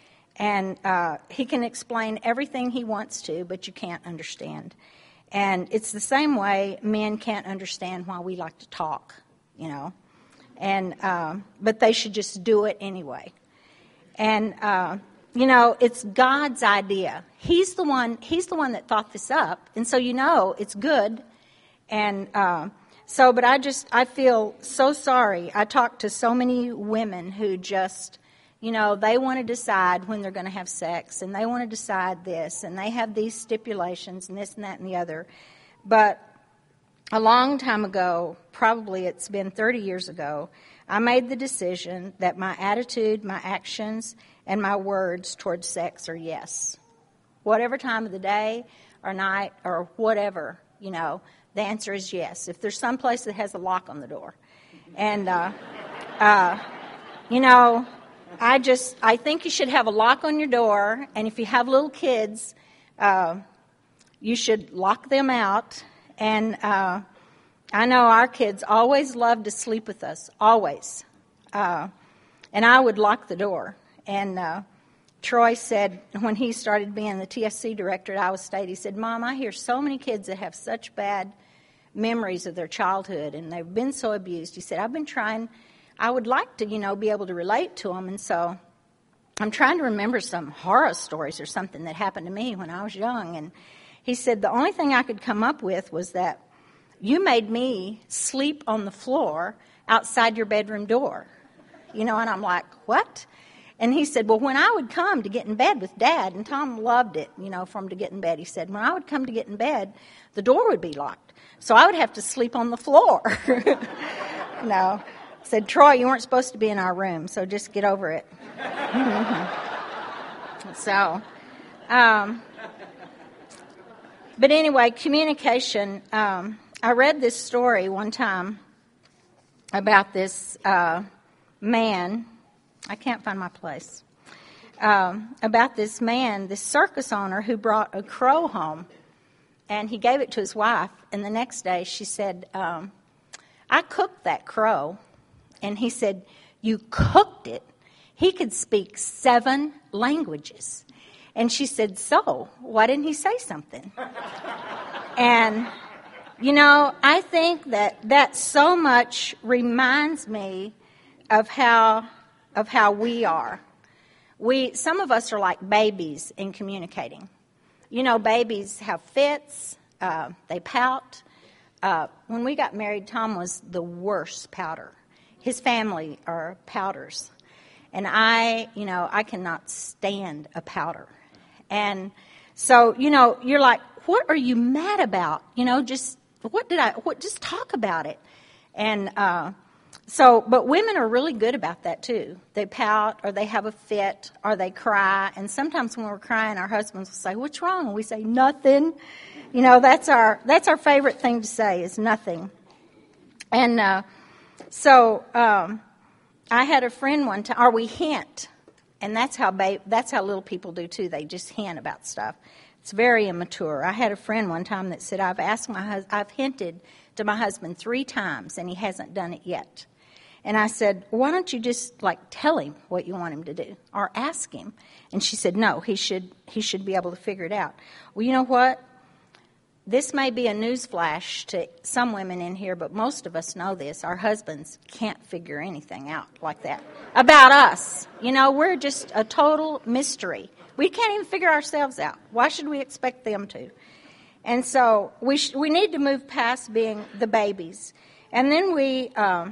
And uh, he can explain everything he wants to, but you can't understand. And it's the same way men can't understand why we like to talk, you know. And um, but they should just do it anyway. And uh, you know, it's God's idea. He's the one. He's the one that thought this up, and so you know it's good. And uh, so, but I just I feel so sorry. I talk to so many women who just, you know, they want to decide when they're going to have sex, and they want to decide this, and they have these stipulations, and this and that and the other. But a long time ago, probably it's been thirty years ago, I made the decision that my attitude, my actions, and my words towards sex are yes. Whatever time of the day or night or whatever, you know, the answer is yes. If there's some place that has a lock on the door. And, uh, uh, you know, I just, I think you should have a lock on your door, and if you have little kids, uh, you should lock them out. And uh, I know our kids always love to sleep with us, always. Uh, and I would lock the door. And uh, Troy said, when he started being the T S C director at Iowa State, he said, Mom, I hear so many kids that have such bad memories of their childhood, and they've been so abused. He said, I've been trying, I would like to, you know, be able to relate to them, and so I'm trying to remember some horror stories or something that happened to me when I was young. And he said, the only thing I could come up with was that you made me sleep on the floor outside your bedroom door. You know, and I'm like, what? And he said, well, when I would come to get in bed with Dad, and Tom loved it, you know, for him to get in bed, he said, when I would come to get in bed, the door would be locked. So I would have to sleep on the floor. No. I said, Troy, you weren't supposed to be in our room, so just get over it. So, um, but anyway, communication. Um, I read this story one time about this uh, man. I can't find my place. Um, about this man, this circus owner who brought a crow home, and he gave it to his wife. And the next day, she said, um, "I cooked that crow." And he said, "You cooked it?" He could speak seven languages. And she said, "So, why didn't he say something?" And, you know, I think that that so much reminds me of how of how we are. We some of us are like babies in communicating. You know, babies have fits. Uh, they pout. Uh, when we got married, Tom was the worst pouter. His family are pouters. And I, you know, I cannot stand a pouter. And so, you know, you're like, what are you mad about? You know, just, what did I, what, just talk about it. And uh, so, but women are really good about that too. They pout, or they have a fit, or they cry. And sometimes when we're crying, our husbands will say, "What's wrong?" And we say, "Nothing." You know, that's our, that's our favorite thing to say is nothing. And uh, so, um, I had a friend one time, or we hint, and that's how ba- that's how little people do too. They just hint about stuff. It's very immature. I had a friend one time that said, "I've asked my hus- I've hinted to my husband three times, and he hasn't done it yet." And I said, "Why don't you just like tell him what you want him to do, or ask him?" And she said, "No, he should he should be able to figure it out." Well, you know what? this may be a newsflash to some women in here, but most of us know this. Our husbands can't figure anything out like that about us. You know, we're just a total mystery. We can't even figure ourselves out. Why should we expect them to? And so we sh- we need to move past being the babies. And then we um,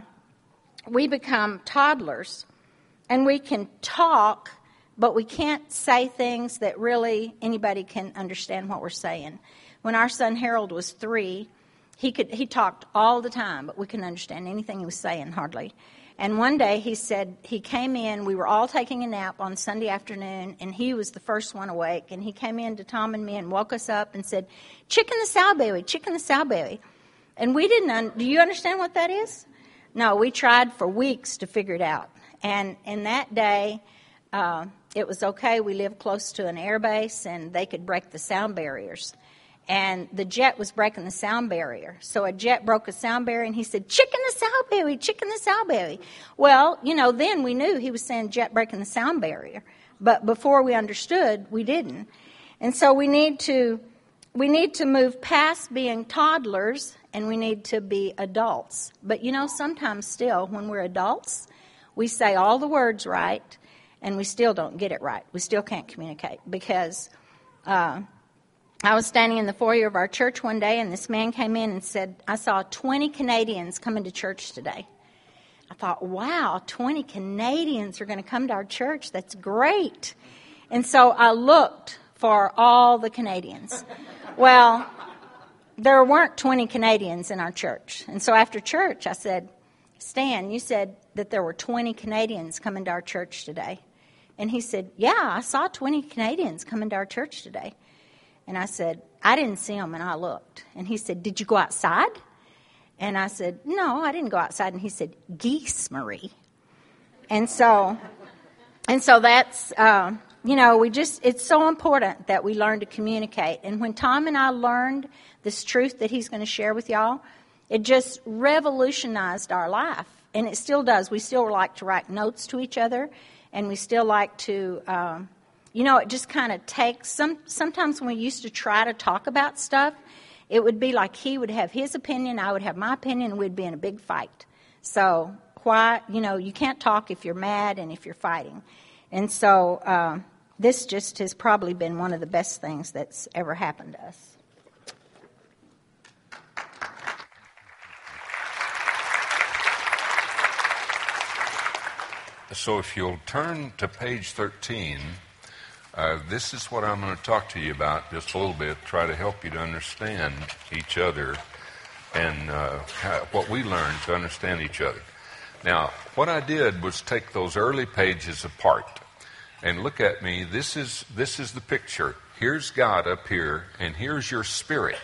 we become toddlers, and we can talk, but we can't say things that really anybody can understand what we're saying. When our son Harold was three, he could he talked all the time, but we couldn't understand anything he was saying hardly. And one day he said, he came in, we were all taking a nap on Sunday afternoon, and he was the first one awake. And he came in to Tom and me and woke us up and said, chicken the sowberry, chicken the sowberry. And we didn't, un- do you understand what that is? No, we tried for weeks to figure it out. And in that day, uh, it was okay. We lived close to an air base, and they could break the sound barriers. And the jet was breaking the sound barrier. So a jet broke a sound barrier, and he said, chicken the sowberry, chicken the sowberry. Well, you know, then we knew he was saying jet breaking the sound barrier. But before we understood, we didn't. And so we need to we need to move past being toddlers, and we need to be adults. But, you know, sometimes still, when we're adults, we say all the words right, and we still don't get it right. We still can't communicate because... Uh, I was standing in the foyer of our church one day, and this man came in and said, I saw twenty Canadians coming to church today. I thought, wow, twenty Canadians are going to come to our church. That's great. And so I looked for all the Canadians. Well, there weren't twenty Canadians in our church. And so after church, I said, Stan, you said that there were twenty Canadians coming to our church today. And he said, yeah, I saw twenty Canadians coming to our church today. And I said, I didn't see them, and I looked. And he said, did you go outside? And I said, no, I didn't go outside. And he said, geese, Marie. And so, and so that's, uh, you know, we just, it's so important that we learn to communicate. And when Tom and I learned this truth that he's going to share with y'all, it just revolutionized our life. And it still does. We still like to write notes to each other, and we still like to... Um, You know, it just kind of takes, some. sometimes when we used to try to talk about stuff, it would be like he would have his opinion, I would have my opinion, and we'd be in a big fight. So why, you know, you can't talk if you're mad and if you're fighting. And so uh, this just has probably been one of the best things that's ever happened to us. So if you'll turn to page thirteen... Uh, this is what I'm going to talk to you about just a little bit, try to help you to understand each other and uh, how, what we learned to understand each other. Now, what I did was take those early pages apart and look at me. This is this is the picture. Here's God up here, and here's your spirit.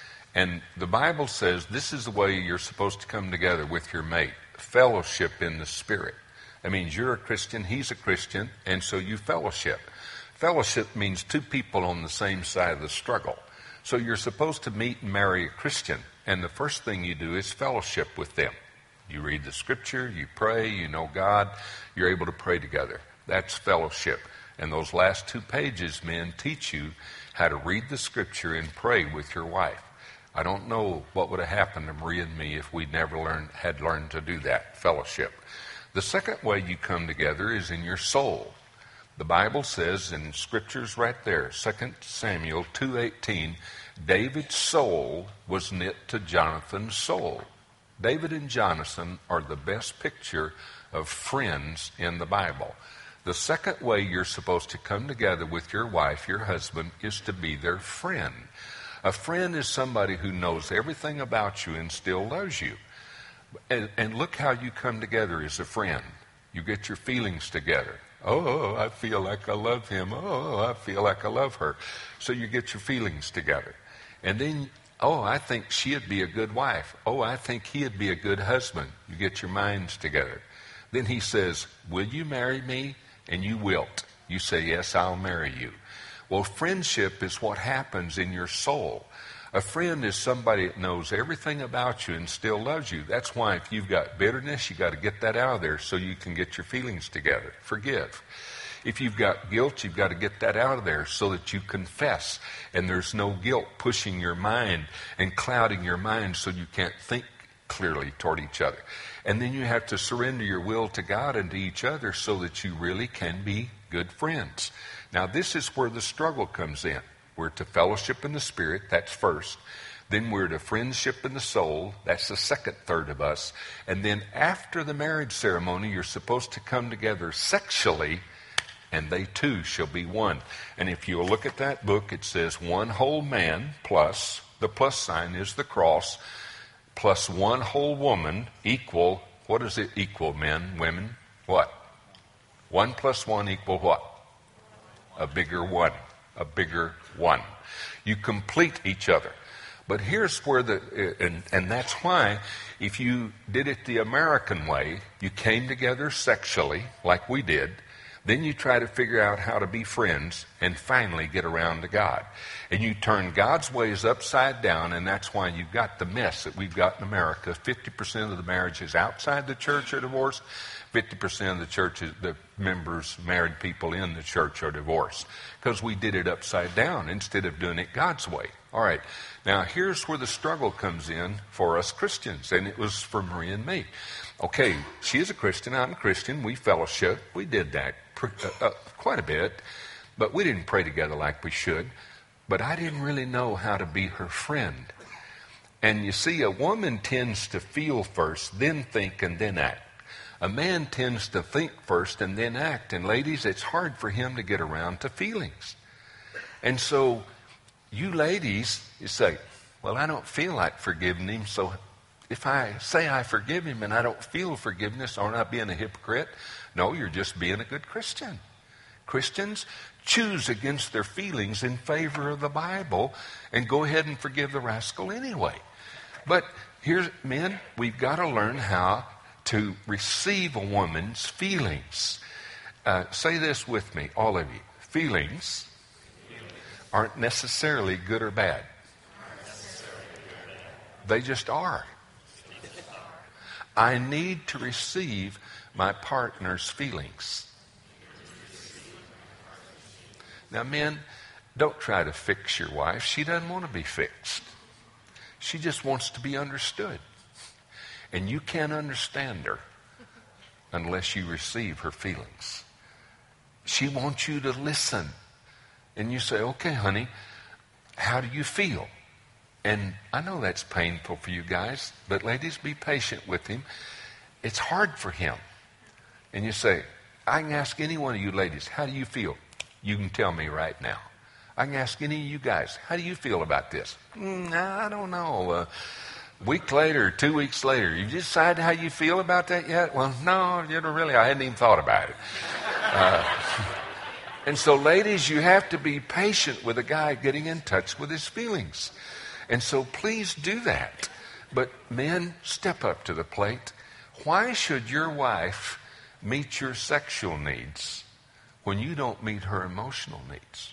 And the Bible says this is the way you're supposed to come together with your mate, fellowship in the spirit. That means you're a Christian, he's a Christian, and so you fellowship. Fellowship means two people on the same side of the struggle. So you're supposed to meet and marry a Christian, and the first thing you do is fellowship with them. You read the scripture, you pray, you know God, you're able to pray together. That's fellowship. And those last two pages, men, teach you how to read the scripture and pray with your wife. I don't know what would have happened to Maria and me if we'd never learned, had learned to do that, fellowship. The second way you come together is in your soul. The Bible says, in Scripture's right there, Second Samuel two eighteen, David's soul was knit to Jonathan's soul. David and Jonathan are the best picture of friends in the Bible. The second way you're supposed to come together with your wife, your husband, is to be their friend. A friend is somebody who knows everything about you and still loves you. And, and look how you come together as a friend. You get your feelings together. Oh, I feel like I love him. Oh, I feel like I love her. So you get your feelings together. And then, oh, I think she'd be a good wife. Oh, I think he'd be a good husband. You get your minds together. Then he says, will you marry me? And you wilt. You say, yes, I'll marry you. Well, friendship is what happens in your soul. A friend is somebody that knows everything about you and still loves you. That's why if you've got bitterness, you got to get that out of there so you can get your feelings together. Forgive. If you've got guilt, you've got to get that out of there so that you confess. And there's no guilt pushing your mind and clouding your mind so you can't think clearly toward each other. And then you have to surrender your will to God and to each other so that you really can be good friends. Now, this is where the struggle comes in. We're to fellowship in the Spirit, that's first. Then we're to friendship in the soul, that's the second third of us. And then after the marriage ceremony, you're supposed to come together sexually, and they too shall be one. And if you look at that book, it says one whole man plus, the plus sign is the cross, plus one whole woman equal, what does it equal, men, women? What? One plus one equal what? A bigger one. A bigger one. You complete each other. But here's where the, and, and that's why if you did it the American way, you came together sexually, like we did, then you try to figure out how to be friends and finally get around to God. And you turn God's ways upside down, and that's why you've got the mess that we've got in America. fifty percent of the marriages outside the church are divorced. fifty percent of the churches, the members, married people in the church are divorced. Because we did it upside down instead of doing it God's way. All right. Now, here's where the struggle comes in for us Christians, and it was for Marie and me. Okay, she is a Christian, I'm a Christian, we fellowship, we did that uh, uh, quite a bit, but we didn't pray together like we should. But I didn't really know how to be her friend. And you see, a woman tends to feel first, then think, and then act. A man tends to think first and then act. And ladies, it's hard for him to get around to feelings. And so you ladies, you say, well, I don't feel like forgiving him, so if I say I forgive him and I don't feel forgiveness, aren't I being a hypocrite? No, you're just being a good Christian. Christians choose against their feelings in favor of the Bible and go ahead and forgive the rascal anyway. But here's, men, we've got to learn how to receive a woman's feelings. Uh, say this with me, all of you. Feelings aren't necessarily good or bad. They just are. I need to receive my partner's feelings. Now, men, don't try to fix your wife. She doesn't want to be fixed. She just wants to be understood. And you can't understand her unless you receive her feelings. She wants you to listen. And you say, okay, honey, how do you feel? And I know that's painful for you guys, but ladies, be patient with him. It's hard for him. And you say, I can ask any one of you ladies, how do you feel? You can tell me right now. I can ask any of you guys, how do you feel about this? Mm, I don't know. Uh, a week later, two weeks later, you decided how you feel about that yet? Well, no, you know, really, I hadn't even thought about it. Uh, and so, ladies, you have to be patient with a guy getting in touch with his feelings. And so please do that. But men, step up to the plate. Why should your wife meet your sexual needs when you don't meet her emotional needs?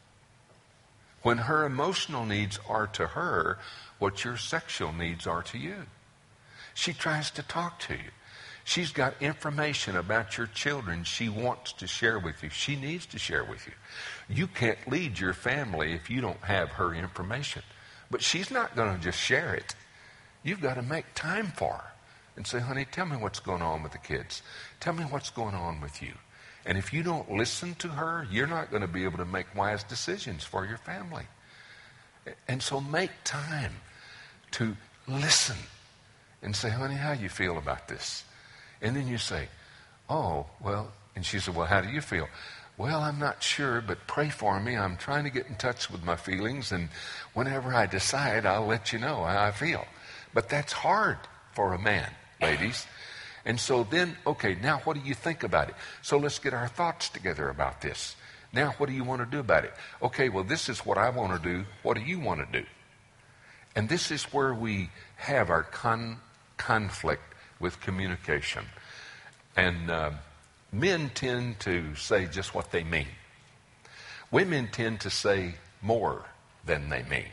When her emotional needs are to her what your sexual needs are to you. She tries to talk to you. She's got information about your children she wants to share with you. She needs to share with you. You can't lead your family if you don't have her information. But she's not going to just share it. You've got to make time for her and say, honey, tell me what's going on with the kids. Tell me what's going on with you. And if you don't listen to her, you're not going to be able to make wise decisions for your family. And so make time to listen and say, honey, how do you feel about this? And then you say, oh, well, and she said, well, how do you feel? Well, I'm not sure, but pray for me. I'm trying to get in touch with my feelings, and whenever I decide, I'll let you know how I feel. But that's hard for a man, ladies. And so then, okay, now what do you think about it? So let's get our thoughts together about this. Now what do you want to do about it? Okay, well, this is what I want to do. What do you want to do? And this is where we have our con- conflict with communication. And uh, men tend to say just what they mean. Women tend to say more than they mean.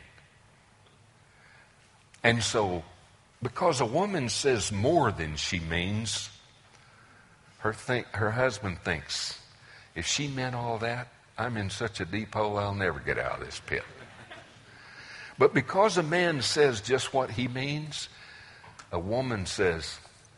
And so, because a woman says more than she means, her think, her husband thinks, If she meant all that, I'm in such a deep hole I'll never get out of this pit. But because a man says just what he means, a woman says,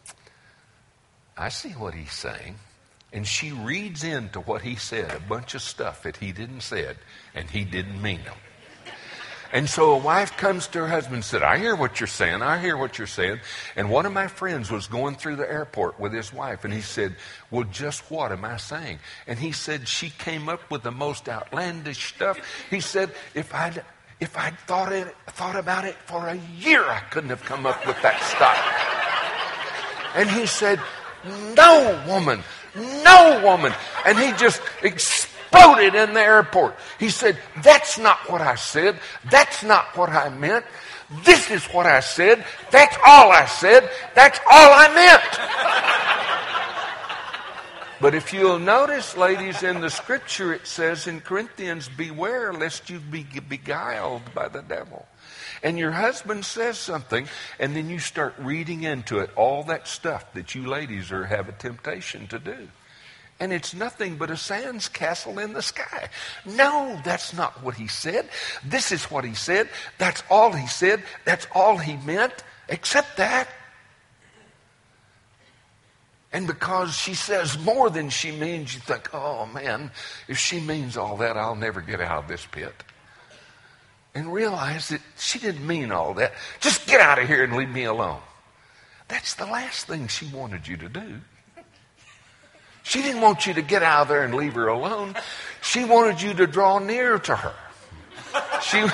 I see what he's saying. And she reads into what he said a bunch of stuff that he didn't said, and he didn't mean them. And so a wife comes to her husband and said, I hear what you're saying. I hear what you're saying. And one of my friends was going through the airport with his wife, and he said, well, just what am I saying? And he said, she came up with the most outlandish stuff. He said, if I'd, if I'd thought, it, thought about it for a year, I couldn't have come up with that stuff. And he said, no, woman, no, woman. And he just exploded in the airport. He said, that's not what I said. That's not what I meant. This is what I said. That's all I said. That's all I meant. But if you'll notice, ladies, in the scripture it says in Corinthians, beware lest you be beguiled by the devil. And your husband says something, and then you start reading into it all that stuff that you ladies are have a temptation to do. And it's nothing but a sand castle in the sky. No, that's not what he said. This is what he said. That's all he said. That's all he meant, except that. And because she says more than she means, you think, oh man, if she means all that, I'll never get out of this pit. And realize that she didn't mean all that. Just get out of here and leave me alone. That's the last thing she wanted you to do. She didn't want you to get out of there and leave her alone. She wanted you to draw near to her. She,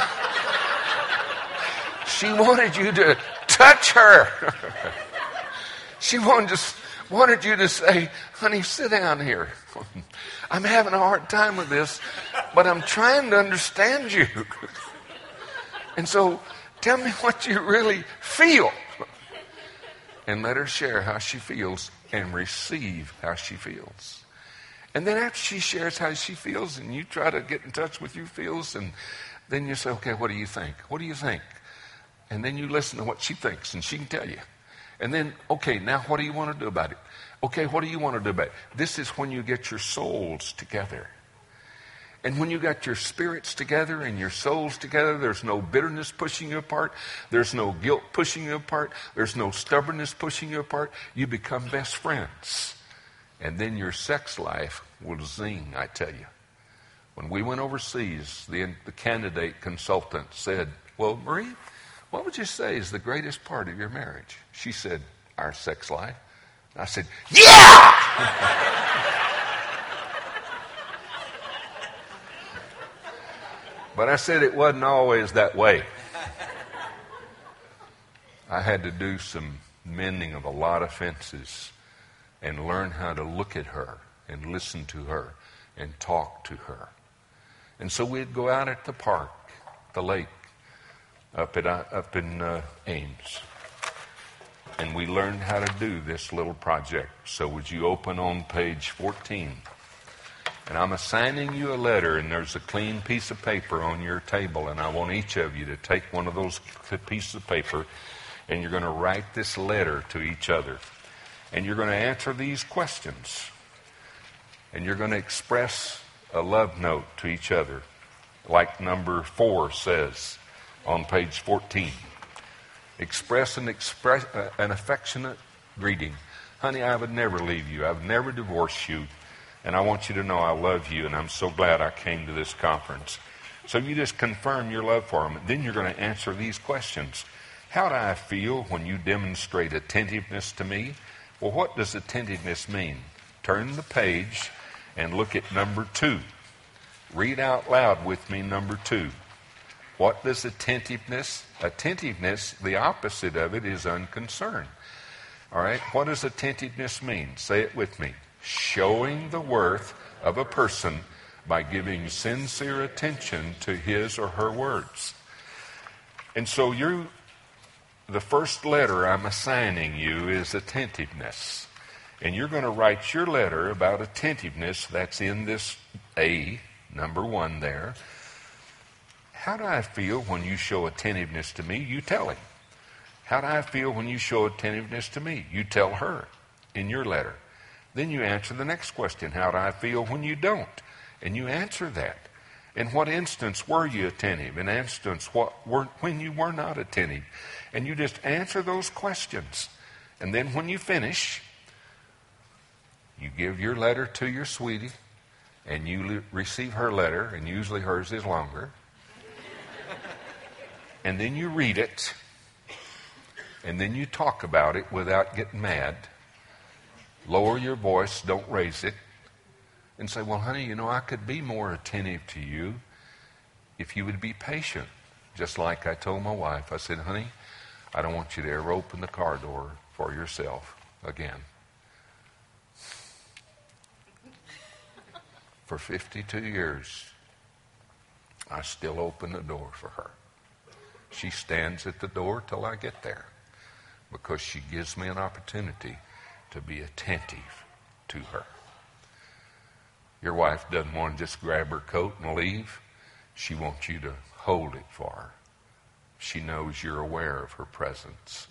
she wanted you to touch her. She wanted, to, wanted you to say, honey, sit down here. I'm having a hard time with this, but I'm trying to understand you. And so tell me what you really feel. And let her share how she feels and receive how she feels. And then after she shares how she feels and you try to get in touch with your feels, and then you say, okay, what do you think? What do you think? And then you listen to what she thinks and she can tell you. And then, okay, now what do you want to do about it? Okay, what do you want to do about it? This is when you get your souls together. And when you got your spirits together and your souls together, there's no bitterness pushing you apart. There's no guilt pushing you apart. There's no stubbornness pushing you apart. You become best friends. And then your sex life will zing, I tell you. When we went overseas, the, the candidate consultant said, well, Marie, what would you say is the greatest part of your marriage? She said, our sex life. I said, yeah! But I said it wasn't always that way. I had to do some mending of a lot of fences and learn how to look at her and listen to her and talk to her. And so we'd go out at the park, the lake, up at up in uh, Ames. And we learned how to do this little project. So would you open on page fourteen? And I'm assigning you a letter, and there's a clean piece of paper on your table, and I want each of you to take one of those pieces of paper, and you're going to write this letter to each other. And you're going to answer these questions. And you're going to express a love note to each other, like number four says on page fourteen. Express an, express, uh, an affectionate greeting. Honey, I would never leave you. I would never divorce you. And I want you to know I love you, and I'm so glad I came to this conference. So you just confirm your love for them. Then you're going to answer these questions. How do I feel when you demonstrate attentiveness to me? Well, what does attentiveness mean? Turn the page and look at number two. Read out loud with me number two. What does attentiveness? Attentiveness, the opposite of it is unconcern. All right, what does attentiveness mean? Say it with me. Showing the worth of a person by giving sincere attention to his or her words. And so you, the first letter I'm assigning you is attentiveness. And you're going to write your letter about attentiveness that's in this A, number one there. How do I feel when you show attentiveness to me? You tell him. How do I feel when you show attentiveness to me? You tell her in your letter. Then you answer the next question, how do I feel when you don't? And you answer that. In what instance were you attentive? In instance, what were, when you were not attentive? And you just answer those questions. And then when you finish, you give your letter to your sweetie, and you le- receive her letter, and usually hers is longer. And then you read it, and then you talk about it without getting mad. Lower your voice, don't raise it. And say, well, honey, you know, I could be more attentive to you if you would be patient. Just like I told my wife, I said, honey, I don't want you to ever open the car door for yourself again. For fifty-two years, I still open the door for her. She stands at the door till I get there because she gives me an opportunity to be attentive to her. Your wife doesn't want to just grab her coat and leave. She wants you to hold it for her. She knows you're aware of her presence.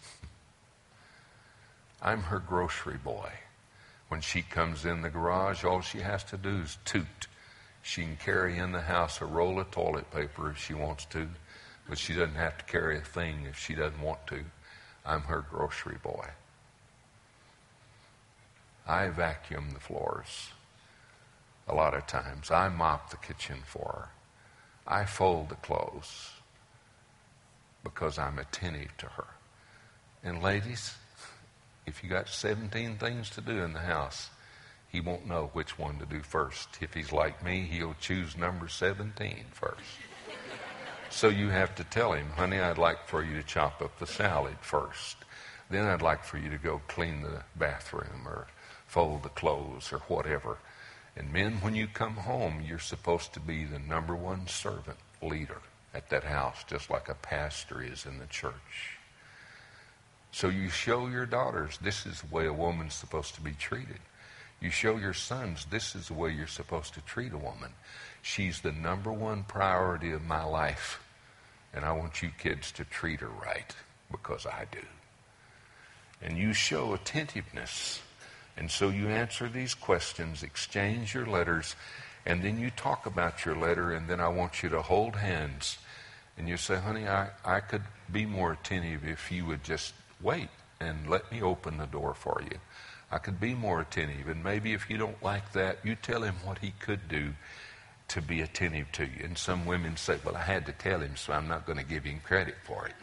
I'm her grocery boy. When she comes in the garage, all she has to do is toot. She can carry in the house a roll of toilet paper if she wants to, but she doesn't have to carry a thing if she doesn't want to. I'm her grocery boy. I vacuum the floors. A lot of times. I mop the kitchen for her. I fold the clothes because I'm attentive to her. And ladies, if you got seventeen things to do in the house, he won't know which one to do first. If he's like me, he'll choose number seventeen first. So you have to tell him, honey, I'd like for you to chop up the salad first. Then I'd like for you to go clean the bathroom or fold the clothes or whatever. And men, when you come home, you're supposed to be the number one servant leader at that house, just like a pastor is in the church. So you show your daughters, this is the way a woman's supposed to be treated. You show your sons, this is the way you're supposed to treat a woman. She's the number one priority of my life. And I want you kids to treat her right, because I do. And you show attentiveness. And so you answer these questions, exchange your letters, and then you talk about your letter, and then I want you to hold hands. And you say, honey, I, I could be more attentive if you would just wait and let me open the door for you. I could be more attentive. And maybe if you don't like that, you tell him what he could do to be attentive to you. And some women say, well, I had to tell him, so I'm not going to give him credit for it.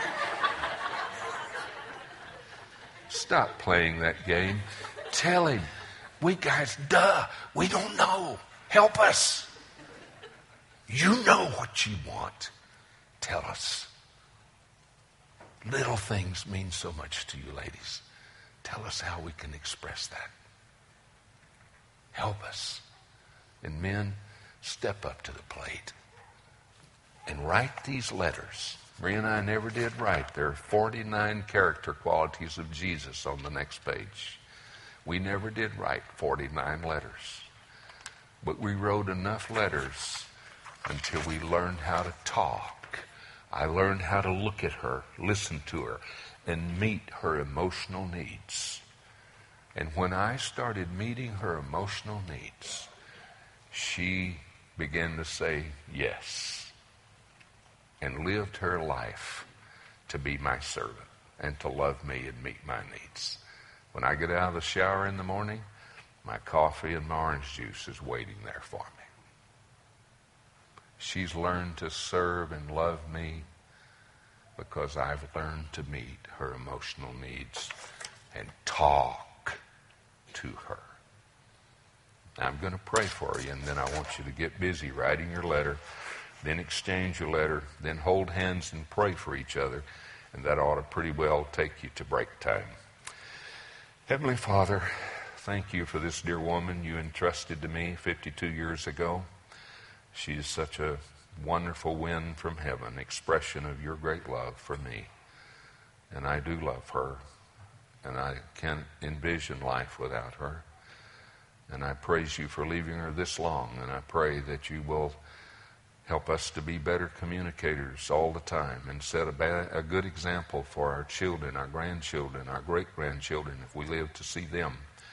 Stop playing that game. Tell him, we guys, duh, we don't know. Help us. You know what you want. Tell us. Little things mean so much to you, ladies. Tell us how we can express that. Help us. And men, step up to the plate and write these letters. Maria and I never did write. There are forty-nine character qualities of Jesus on the next page. We never did write forty-nine letters. But we wrote enough letters until we learned how to talk. I learned how to look at her, listen to her, and meet her emotional needs. And when I started meeting her emotional needs, she began to say yes and lived her life to be my servant and to love me and meet my needs. When I get out of the shower in the morning, my coffee and my orange juice is waiting there for me. She's learned to serve and love me because I've learned to meet her emotional needs and talk to her. Now, I'm going to pray for you, and then I want you to get busy writing your letter, then exchange your letter, then hold hands and pray for each other, and that ought to pretty well take you to break time. Heavenly Father, thank you for this dear woman you entrusted to me fifty-two years ago. She is such a wonderful wind from heaven, expression of your great love for me. And I do love her, and I can't envision life without her. And I praise you for leaving her this long, and I pray that you will help us to be better communicators all the time and set a, bad, a good example for our children, our grandchildren, our great-grandchildren, if we live to see them.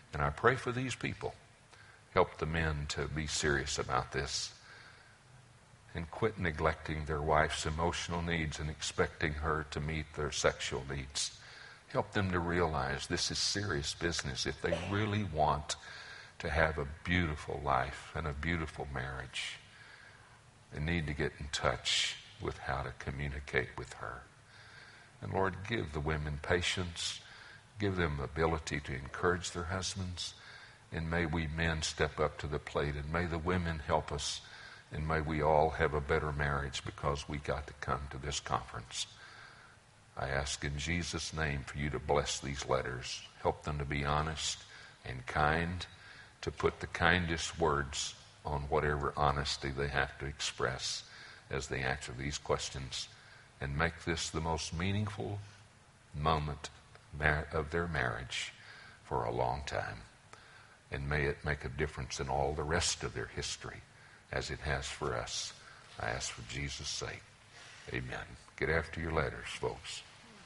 And I pray for these people. Help the men to be serious about this and quit neglecting their wife's emotional needs and expecting her to meet their sexual needs. Help them to realize this is serious business. If they really want to have a beautiful life and a beautiful marriage, they need to get in touch with how to communicate with her. And Lord, give the women patience. Give them the ability to encourage their husbands. And may we men step up to the plate. And may the women help us. And may we all have a better marriage because we got to come to this conference. I ask in Jesus' name for you to bless these letters. Help them to be honest and kind, to put the kindest words on whatever honesty they have to express as they answer these questions. And make this the most meaningful moment of their marriage for a long time. And may it make a difference in all the rest of their history as it has for us. I ask for Jesus' sake. Amen. Get after your letters, folks.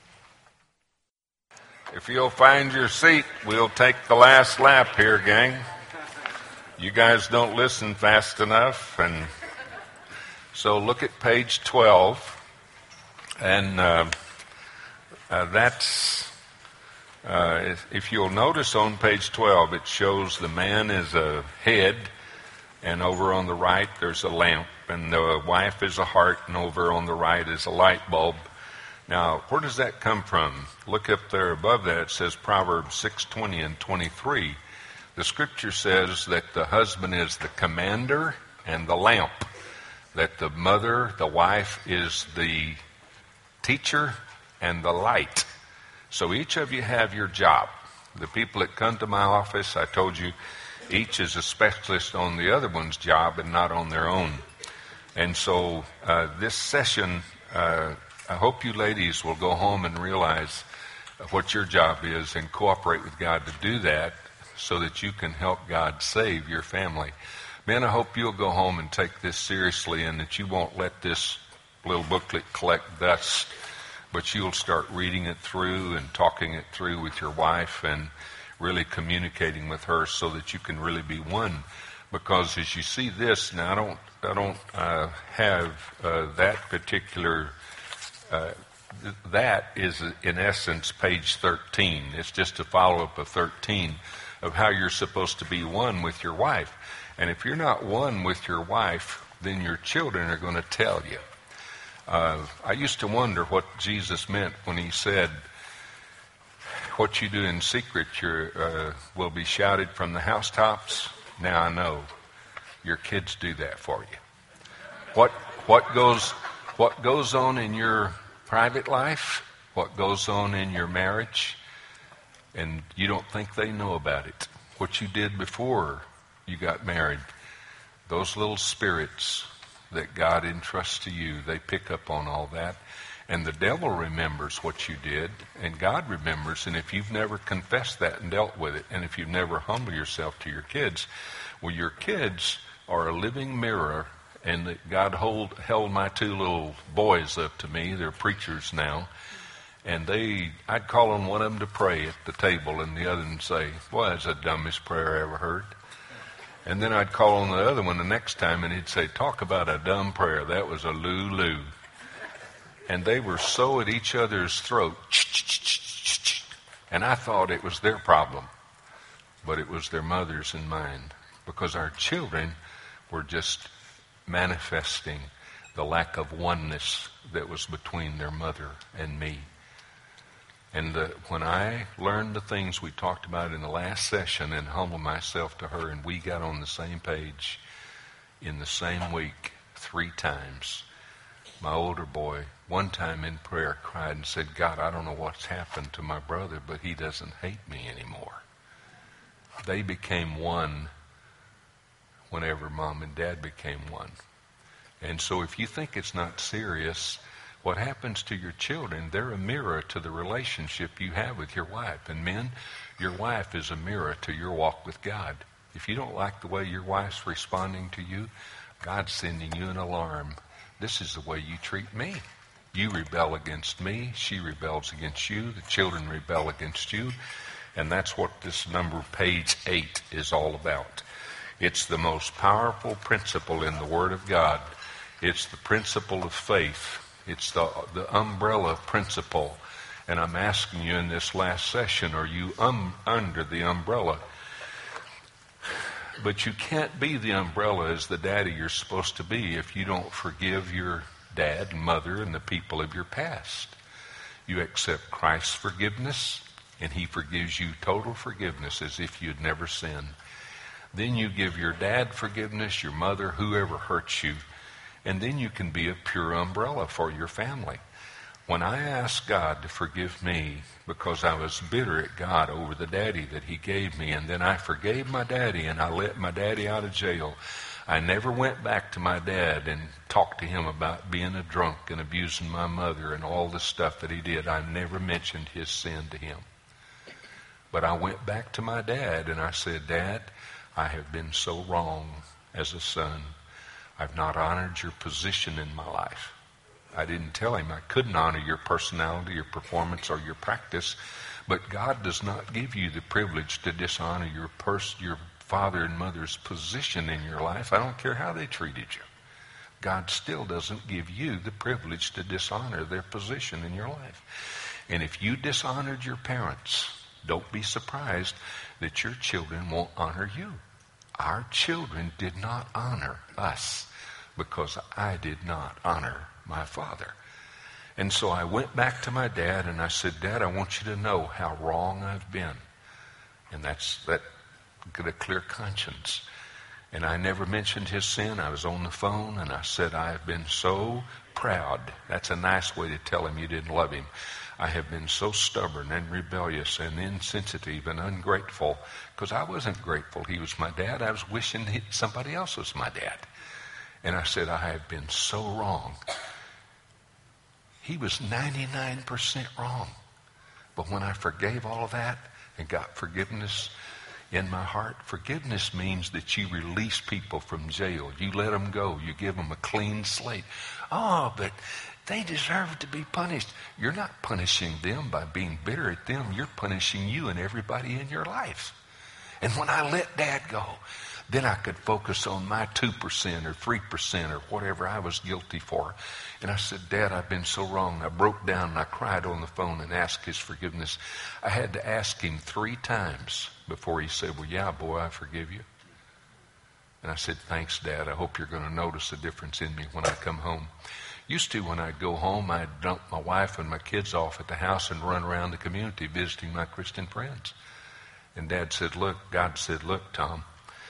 If you'll find your seat, we'll take the last lap here, gang. You guys don't listen fast enough. And so look at page twelve. And uh, uh, that's, uh, if, if you'll notice on page twelve, it shows the man is a head, and over on the right there's a lamp, and the wife is a heart, and over on the right is a light bulb. Now, where does that come from? Look up there above that. It says Proverbs six twenty and twenty-three. The scripture says that the husband is the commander and the lamp, that the mother, the wife, is the teacher and the light. So each of you have your job. The people that come to my office, I told you, each is a specialist on the other one's job and not on their own. And so uh, this session, uh, I hope you ladies will go home and realize what your job is and cooperate with God to do that so that you can help God save your family. Men, I hope you'll go home and take this seriously and that you won't let this little booklet collect dust, but you'll start reading it through and talking it through with your wife and really communicating with her so that you can really be one. Because as you see this, now I don't, I don't uh, have uh, that particular, uh, th- that is in essence page thirteen. It's just a follow-up of thirteen of how you're supposed to be one with your wife. And if you're not one with your wife, then your children are going to tell you. Uh, I used to wonder what Jesus meant when he said, what you do in secret you're, uh, will be shouted from the housetops. Now I know your kids do that for you. What what goes what goes on in your private life, what goes on in your marriage, and you don't think they know about it. What you did before you got married, those little spirits that God entrusts to you, they pick up on all that. And the devil remembers what you did, and God remembers. And if you've never confessed that and dealt with it, and if you've never humbled yourself to your kids, well, your kids are a living mirror. And that God hold, held my two little boys up to me. They're preachers now. And they, I'd call on one of them to pray at the table, and the other one say, "Boy, that's the dumbest prayer I ever heard." And then I'd call on the other one the next time, and he'd say, "Talk about a dumb prayer. That was a loo-loo." And they were so at each other's throat. And I thought it was their problem. But it was their mother's and mine. Because our children were just manifesting the lack of oneness that was between their mother and me. And the, when I learned the things we talked about in the last session and humbled myself to her, and we got on the same page in the same week three times, my older boy, one time in prayer, cried and said, "God, I don't know what's happened to my brother, but he doesn't hate me anymore." They became one whenever Mom and Dad became one. And so if you think it's not serious, what happens to your children, they're a mirror to the relationship you have with your wife. And men, your wife is a mirror to your walk with God. If you don't like the way your wife's responding to you, God's sending you an alarm. This is the way you treat me. You rebel against me. She rebels against you. The children rebel against you. And that's what this number, page eight, is all about. It's the most powerful principle in the Word of God. It's the principle of faith. It's the, the umbrella principle. And I'm asking you in this last session, are you um, under the umbrella? But you can't be the umbrella as the daddy you're supposed to be if you don't forgive your dad and mother and the people of your past. You accept Christ's forgiveness, and he forgives you total forgiveness as if you'd never sinned. Then you give your dad forgiveness, your mother, whoever hurts you, and then you can be a pure umbrella for your family. When I asked God to forgive me because I was bitter at God over the daddy that he gave me, and then I forgave my daddy and I let my daddy out of jail, I never went back to my dad and talked to him about being a drunk and abusing my mother and all the stuff that he did. I never mentioned his sin to him. But I went back to my dad and I said, Dad, I have been so wrong as a son. I've not honored your position in my life. I didn't tell him I couldn't honor your personality, your performance, or your practice, but God does not give you the privilege to dishonor your pers- your father and mother's position in your life. I don't care how they treated you. God still doesn't give you the privilege to dishonor their position in your life. And if you dishonored your parents, don't be surprised that your children won't honor you. Our children did not honor us because I did not honor my father. And so I went back to my dad and I said, Dad, I want you to know how wrong I've been. And that's that got a clear conscience. And I never mentioned his sin. I was on the phone and I said, I have been so proud. That's a nice way to tell him you didn't love him. I have been so stubborn and rebellious and insensitive and ungrateful because I wasn't grateful. He was my dad. I was wishing he, somebody else was my dad. And I said, I have been so wrong. He was ninety-nine percent wrong. But when I forgave all of that and got forgiveness in my heart, forgiveness means that you release people from jail. You let them go. You give them a clean slate. Oh, but they deserve to be punished. You're not punishing them by being bitter at them. You're punishing you and everybody in your life. And when I let Dad go, then I could focus on my two percent or three percent or whatever I was guilty for. And I said, Dad, I've been so wrong. I broke down and I cried on the phone and asked his forgiveness. I had to ask him three times before he said, well, yeah, boy, I forgive you. And I said, thanks, Dad. I hope you're going to notice a difference in me when I come home. Used to, when I'd go home, I'd dump my wife and my kids off at the house and run around the community visiting my Christian friends. And Dad said, look, God said, look, Tom,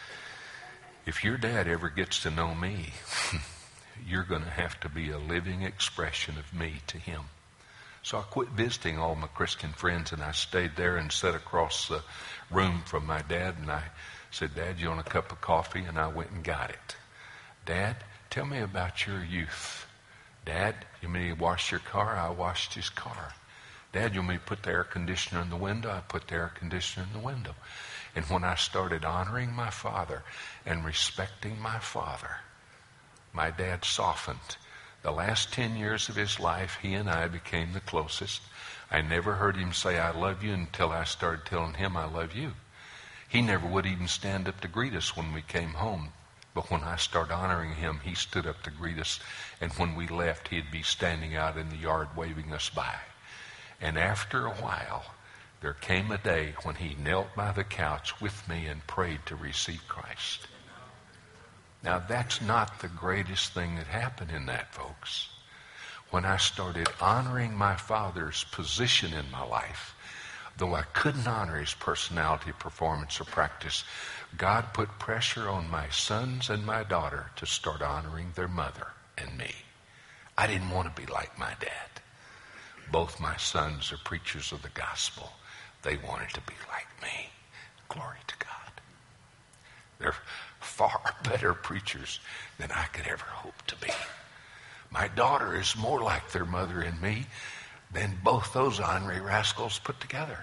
if your dad ever gets to know me, you're going to have to be a living expression of me to him. So I quit visiting all my Christian friends, and I stayed there and sat across the room from my dad, and I said, Dad, you want a cup of coffee? And I went and got it. Dad, tell me about your youth. Dad, you want me to wash your car? I washed his car. Dad, you want me to put the air conditioner in the window? I put the air conditioner in the window. And when I started honoring my father and respecting my father, my dad softened. The last ten years of his life, he and I became the closest. I never heard him say, I love you, until I started telling him I love you. He never would even stand up to greet us when we came home. But when I started honoring him, he stood up to greet us. And when we left, he'd be standing out in the yard waving us by. And after a while, there came a day when he knelt by the couch with me and prayed to receive Christ. Now, that's not the greatest thing that happened in that, folks. When I started honoring my father's position in my life, though I couldn't honor his personality, performance, or practice, God put pressure on my sons and my daughter to start honoring their mother and me. I didn't want to be like my dad. Both my sons are preachers of the gospel. They wanted to be like me. Glory to God. They're far better preachers than I could ever hope to be. My daughter is more like their mother and me than both those ornery rascals put together.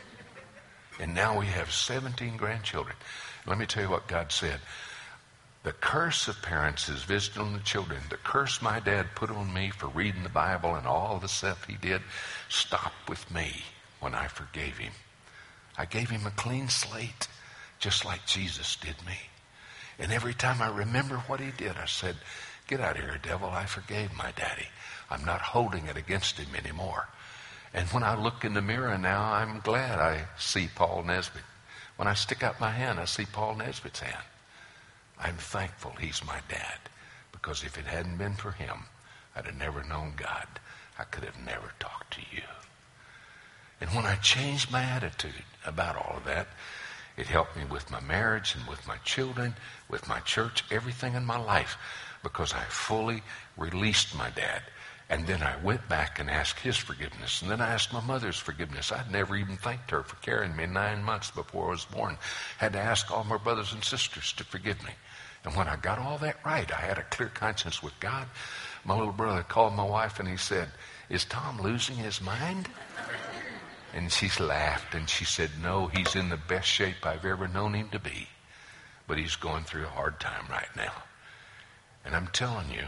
And now we have seventeen grandchildren. Let me tell you what God said. The curse of parents is visited on the children. The curse my dad put on me for reading the Bible and all the stuff he did stopped with me when I forgave him. I gave him a clean slate, just like Jesus did me. And every time I remember what he did, I said, get out of here, devil. I forgave my daddy. I'm not holding it against him anymore. And when I look in the mirror now, I'm glad I see Paul Nesbitt. When I stick out my hand, I see Paul Nesbitt's hand. I'm thankful he's my dad, because if it hadn't been for him, I'd have never known God. I could have never talked to you. And when I changed my attitude about all of that, it helped me with my marriage and with my children, with my church, everything in my life, because I fully released my dad. And then I went back and asked his forgiveness. And then I asked my mother's forgiveness. I'd never even thanked her for carrying me nine months before I was born. Had to ask all my brothers and sisters to forgive me. And when I got all that right, I had a clear conscience with God. My little brother called my wife and he said, is Tom losing his mind? And she laughed and she said, no, he's in the best shape I've ever known him to be. But he's going through a hard time right now. And I'm telling you,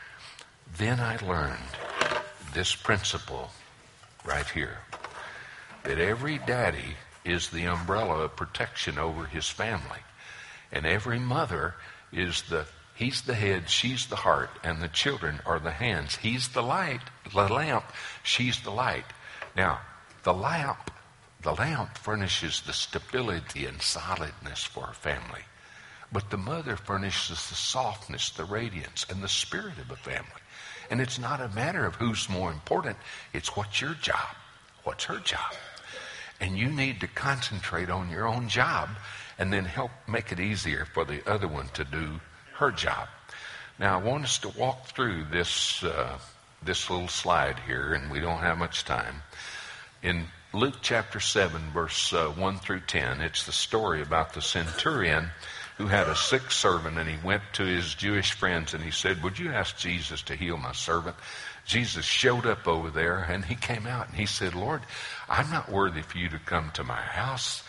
then I learned this principle right here, that every daddy is the umbrella of protection over his family. And every mother is the, he's the head, she's the heart, and the children are the hands. He's the light, the lamp, she's the light. Now, the lamp, the lamp furnishes the stability and solidness for a family. But the mother furnishes the softness, the radiance, and the spirit of a family. And it's not a matter of who's more important. It's what's your job. What's her job? And you need to concentrate on your own job and then help make it easier for the other one to do her job. Now, I want us to walk through this, uh, this little slide here, and we don't have much time. In Luke chapter seven, verse uh, one through ten, it's the story about the centurion who had a sick servant, and he went to his Jewish friends and he said, would you ask Jesus to heal my servant? Jesus showed up over there and he came out and he said, Lord, I'm not worthy for you to come to my house.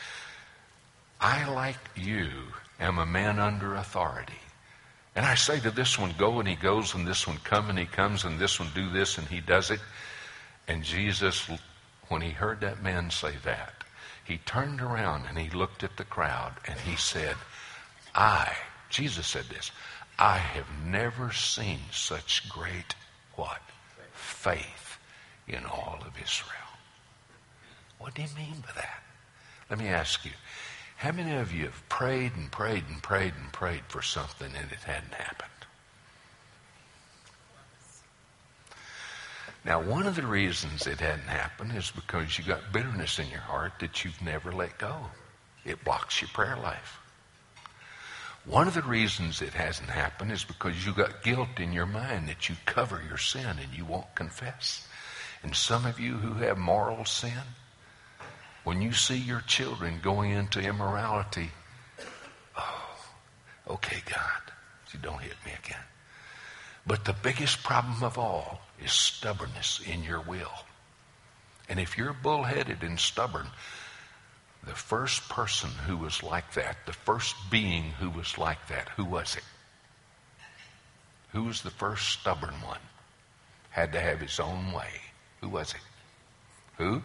I, like you, am a man under authority. And I say to this one, go, and he goes, and this one come, and he comes, and this one do this, and he does it. And Jesus, when he heard that man say that, he turned around and he looked at the crowd and he said, I, Jesus said this, I have never seen such great, what? Faith in all of Israel. What do you mean by that? Let me ask you, how many of you have prayed and prayed and prayed and prayed for something and it hadn't happened? Now, one of the reasons it hadn't happened is because you got bitterness in your heart that you've never let go. It blocks your prayer life. One of the reasons it hasn't happened is because you got guilt in your mind that you cover your sin and you won't confess. And some of you who have moral sin, when you see your children going into immorality, oh, okay, God, you don't hit me again. But the biggest problem of all is stubbornness in your will. And if you're bullheaded and stubborn, the first person who was like that, the first being who was like that, who was it? Who was the first stubborn one? Had to have his own way. Who was it? Who?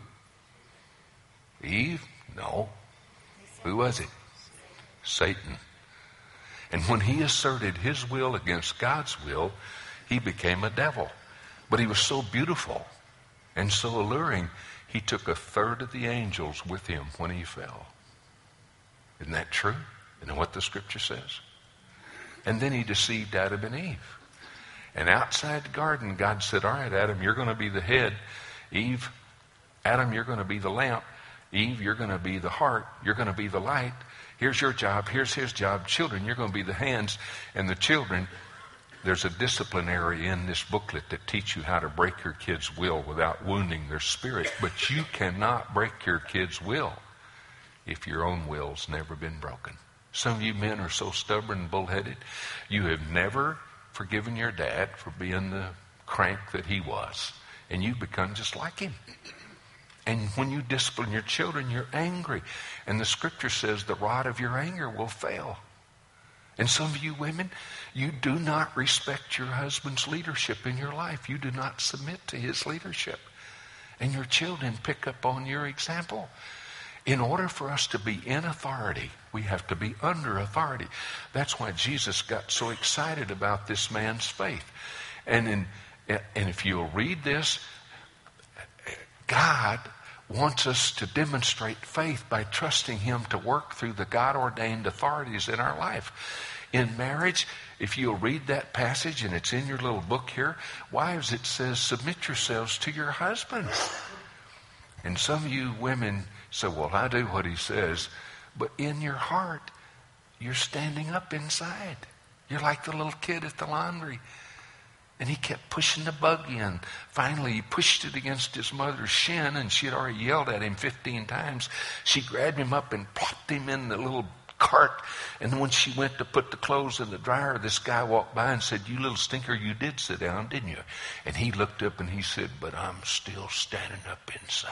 Eve? No. Who was it? Satan. And when he asserted his will against God's will, he became a devil. But he was so beautiful and so alluring, he took a third of the angels with him when he fell. Isn't that true? Isn't that what the scripture says? And then he deceived Adam and Eve. And outside the garden, God said, all right, Adam, you're going to be the head. Eve, Adam, you're going to be the lamp. Eve, you're going to be the heart. You're going to be the light. Here's your job. Here's his job. Children, you're going to be the hands. And the children, there's a disciplinary in this booklet that teach you how to break your kid's will without wounding their spirit. But you cannot break your kid's will if your own will's never been broken. Some of you men are so stubborn and bullheaded. You have never forgiven your dad for being the crank that he was. And you've become just like him. And when you discipline your children, you're angry. And the scripture says the rod of your anger will fail. And some of you women, you do not respect your husband's leadership in your life. You do not submit to his leadership. And your children pick up on your example. In order for us to be in authority, we have to be under authority. That's why Jesus got so excited about this man's faith. And in, and if you'll read this, God wants us to demonstrate faith by trusting him to work through the God-ordained authorities in our life. In marriage, if you'll read that passage, and it's in your little book here, wives, it says, submit yourselves to your husbands. And some of you women say, well, I do what he says. But in your heart, you're standing up inside. You're like the little kid at the laundry. And he kept pushing the buggy, and finally he pushed it against his mother's shin, and she had already yelled at him fifteen times. She grabbed him up and plopped him in the little cart. And when she went to put the clothes in the dryer, this guy walked by and said, you little stinker, you did sit down, didn't you? And he looked up and he said, but I'm still standing up inside.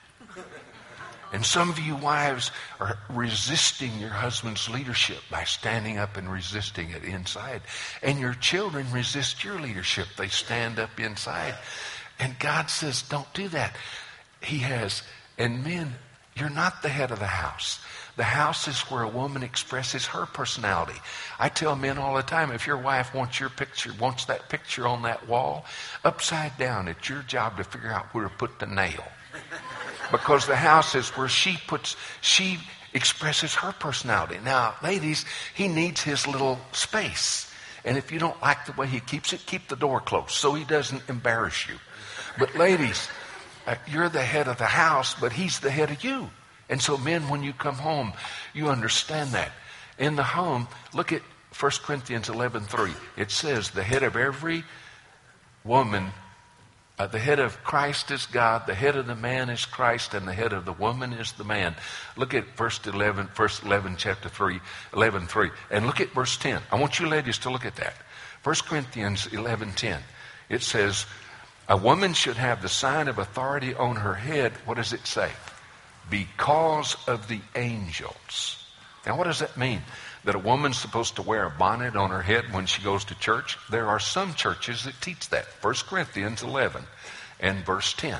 And some of you wives are resisting your husband's leadership by standing up and resisting it inside. And your children resist your leadership. They stand up inside. And God says, don't do that. He has, and men, you're not the head of the house. The house is where a woman expresses her personality. I tell men all the time, if your wife wants your picture, wants that picture on that wall, upside down, it's your job to figure out where to put the nail. Because the house is where she puts, she expresses her personality. Now, ladies, he needs his little space. And if you don't like the way he keeps it, keep the door closed so he doesn't embarrass you. But ladies, uh, you're the head of the house, but he's the head of you. And so men, when you come home, you understand that. In the home, look at First Corinthians eleven three. It says, the head of every woman, uh, the head of Christ is God, the head of the man is Christ, and the head of the woman is the man. Look at verse eleven, verse eleven, chapter three, eleven three. And look at verse ten. I want you ladies to look at that. First Corinthians eleven ten. It says, a woman should have the sign of authority on her head. What does it say? Because of the angels. Now, what does that mean? That a woman's supposed to wear a bonnet on her head when she goes to church? There are some churches that teach that. First Corinthians eleven and verse ten.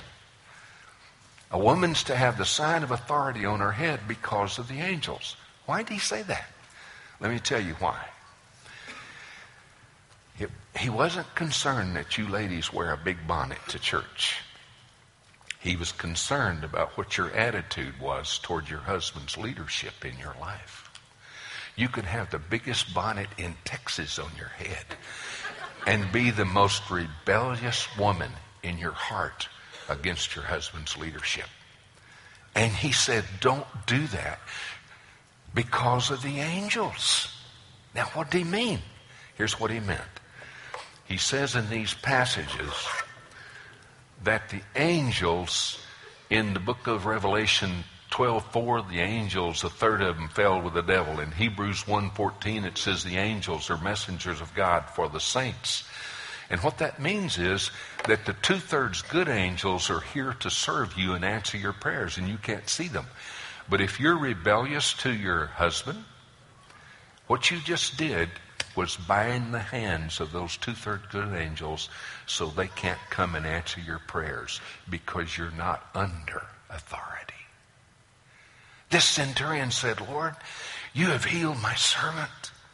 A woman's to have the sign of authority on her head because of the angels. Why did he say that? Let me tell you why. He, he wasn't concerned that you ladies wear a big bonnet to church. He was concerned about what your attitude was toward your husband's leadership in your life. You could have the biggest bonnet in Texas on your head and be the most rebellious woman in your heart against your husband's leadership. And he said, don't do that because of the angels. Now, what did he mean? Here's what he meant. He says in these passages that the angels in the book of Revelation twelve four, the angels, a third of them fell with the devil. In Hebrews one fourteen, it says the angels are messengers of God for the saints. And what that means is that the two-thirds good angels are here to serve you and answer your prayers, and you can't see them. But if you're rebellious to your husband, what you just did was bind the hands of those two-thirds good angels so they can't come and answer your prayers because you're not under authority. This centurion said, Lord, you have healed my servant.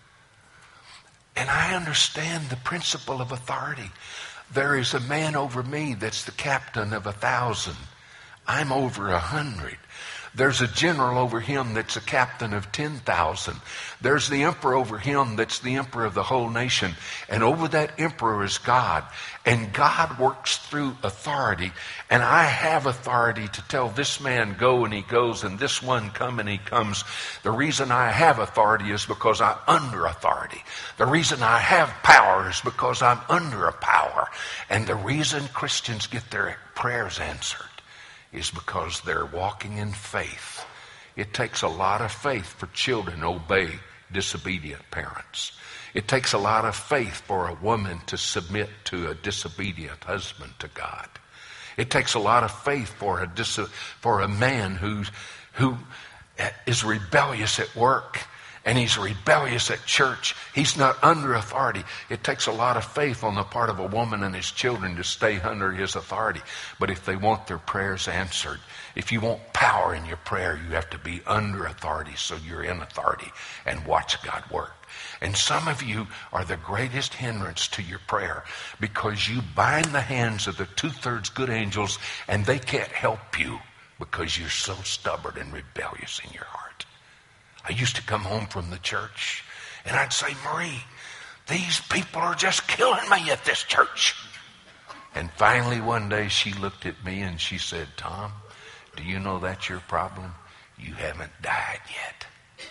And I understand the principle of authority. There is a man over me that's the captain of a thousand. I'm over a hundred. There's a general over him that's a captain of ten thousand. There's the emperor over him that's the emperor of the whole nation. And over that emperor is God. And God works through authority. And I have authority to tell this man go and he goes, and this one come and he comes. The reason I have authority is because I'm under authority. The reason I have power is because I'm under a power. And the reason Christians get their prayers answered is because they're walking in faith. It takes a lot of faith for children to obey disobedient parents. It takes a lot of faith for a woman to submit to a disobedient husband to God. It takes a lot of faith for a dis- for a man who's, who is rebellious at work and he's rebellious at church, he's not under authority. It takes a lot of faith on the part of a woman and his children to stay under his authority. But if they want their prayers answered, if you want power in your prayer, you have to be under authority so you're in authority and watch God work. And some of you are the greatest hindrance to your prayer because you bind the hands of the two-thirds good angels and they can't help you because you're so stubborn and rebellious in your heart. I used to come home from the church and I'd say, Marie, these people are just killing me at this church. And finally one day she looked at me and she said, Tom, do you know that's your problem? You haven't died yet.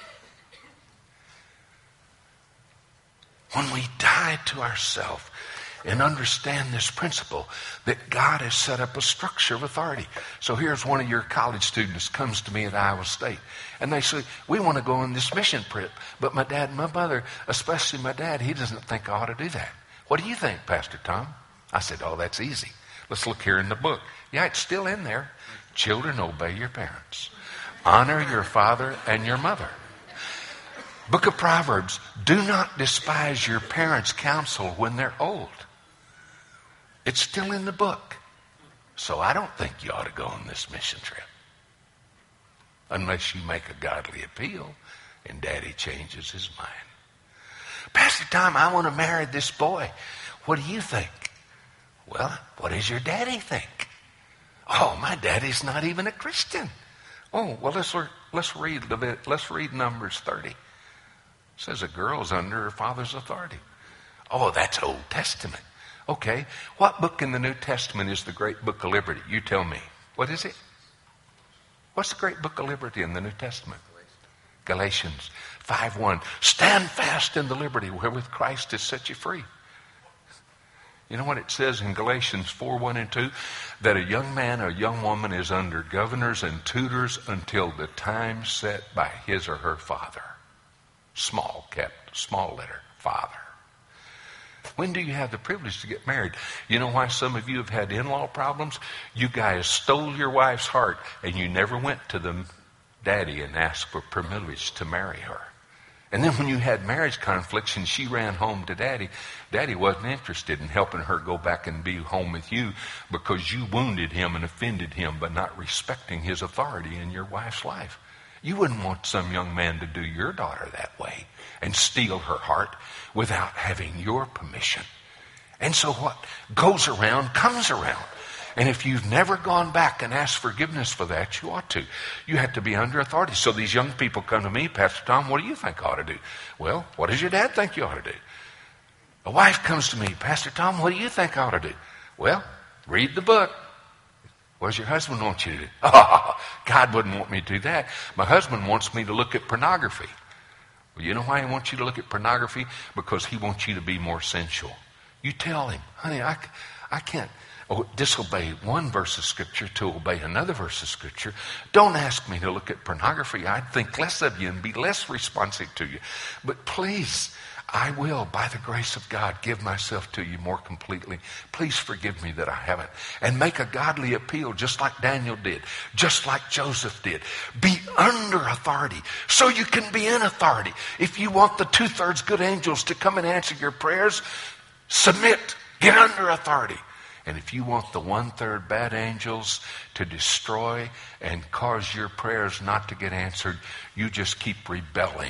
When we die to ourselves and understand this principle that God has set up a structure of authority. So here's one of your college students comes to me at Iowa State and they say, we want to go on this mission trip, but my dad and my mother, especially my dad, he doesn't think I ought to do that. What do you think, Pastor Tom? I said, oh, that's easy. Let's look here in the book. Yeah, it's still in there. Children, obey your parents. Honor your father and your mother. Book of Proverbs, do not despise your parents' counsel when they're old. It's still in the book. So I don't think you ought to go on this mission trip. Unless you make a godly appeal and Daddy changes his mind. Pastor Tom, I want to marry this boy. What do you think? Well, what does your daddy think? Oh, my daddy's not even a Christian. Oh, well, let's let's read let's read Numbers thirty. It says a girl's under her father's authority. Oh, that's Old Testament. Okay, what book in the New Testament is the great book of liberty? You tell me. What is it? What's the great book of liberty in the New Testament? Galatians five one. Stand fast in the liberty wherewith Christ has set you free. You know what it says in Galatians four one and two? That a young man or young woman is under governors and tutors until the time set by his or her father. Small cap, small letter, father. When do you have the privilege to get married? You know why some of you have had in-law problems? You guys stole your wife's heart and you never went to the daddy and asked for privilege to marry her. And then when you had marriage conflicts and she ran home to daddy, daddy wasn't interested in helping her go back and be home with you because you wounded him and offended him by not respecting his authority in your wife's life. You wouldn't want some young man to do your daughter that way and steal her heart without having your permission. And so what goes around comes around. And if you've never gone back and asked forgiveness for that, you ought to. You have to be under authority. So these young people come to me, Pastor Tom, what do you think I ought to do? Well, what does your dad think you ought to do? A wife comes to me, Pastor Tom, what do you think I ought to do? Well, read the book. What does your husband want you to do? Oh, God wouldn't want me to do that. My husband wants me to look at pornography. Well, you know why he wants you to look at pornography? Because he wants you to be more sensual. You tell him, honey, I, I can't oh, disobey one verse of Scripture to obey another verse of Scripture. Don't ask me to look at pornography. I'd think less of you and be less responsive to you. But please, I will, by the grace of God, give myself to you more completely. Please forgive me that I haven't. And make a godly appeal just like Daniel did, just like Joseph did. Be under authority so you can be in authority. If you want the two-thirds good angels to come and answer your prayers, submit, get under authority. And if you want the one-third bad angels to destroy and cause your prayers not to get answered, you just keep rebelling.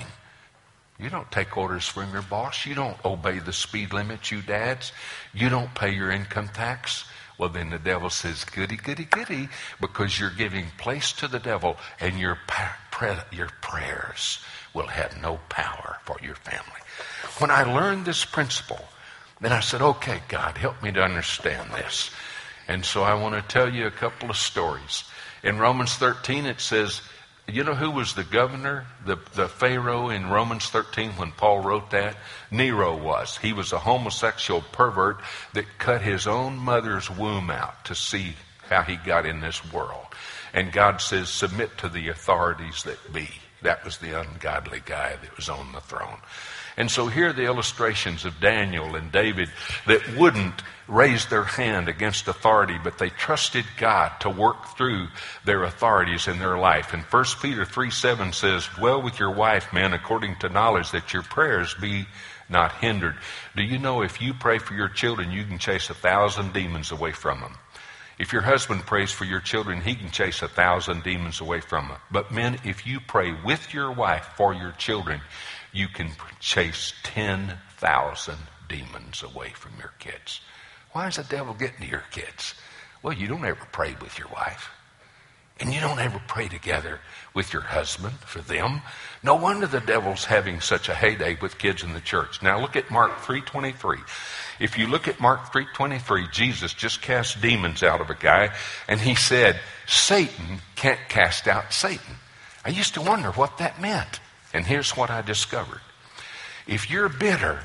You don't take orders from your boss. You don't obey the speed limit, you dads. You don't pay your income tax. Well, then the devil says, goody, goody, goody, because you're giving place to the devil and your, your prayers will have no power for your family. When I learned this principle, then I said, okay, God, help me to understand this. And so I want to tell you a couple of stories. In Romans thirteen, it says, you know who was the governor, the, the Pharaoh in Romans thirteen when Paul wrote that? Nero was. He was a homosexual pervert that cut his own mother's womb out to see how he got in this world. And God says, submit to the authorities that be. That was the ungodly guy that was on the throne. And so here are the illustrations of Daniel and David that wouldn't raise their hand against authority, but they trusted God to work through their authorities in their life. And First Peter three seven says, dwell with your wife, men, according to knowledge, that your prayers be not hindered. Do you know if you pray for your children, you can chase a thousand demons away from them? If your husband prays for your children, he can chase a thousand demons away from them. But men, if you pray with your wife for your children, you can chase ten thousand demons away from your kids. Why is the devil getting to your kids? Well, you don't ever pray with your wife. And you don't ever pray together with your husband for them. No wonder the devil's having such a heyday with kids in the church. Now look at Mark three twenty-three. If you look at Mark three twenty-three, Jesus just cast demons out of a guy, and he said, Satan can't cast out Satan. I used to wonder what that meant. And here's what I discovered. If you're bitter,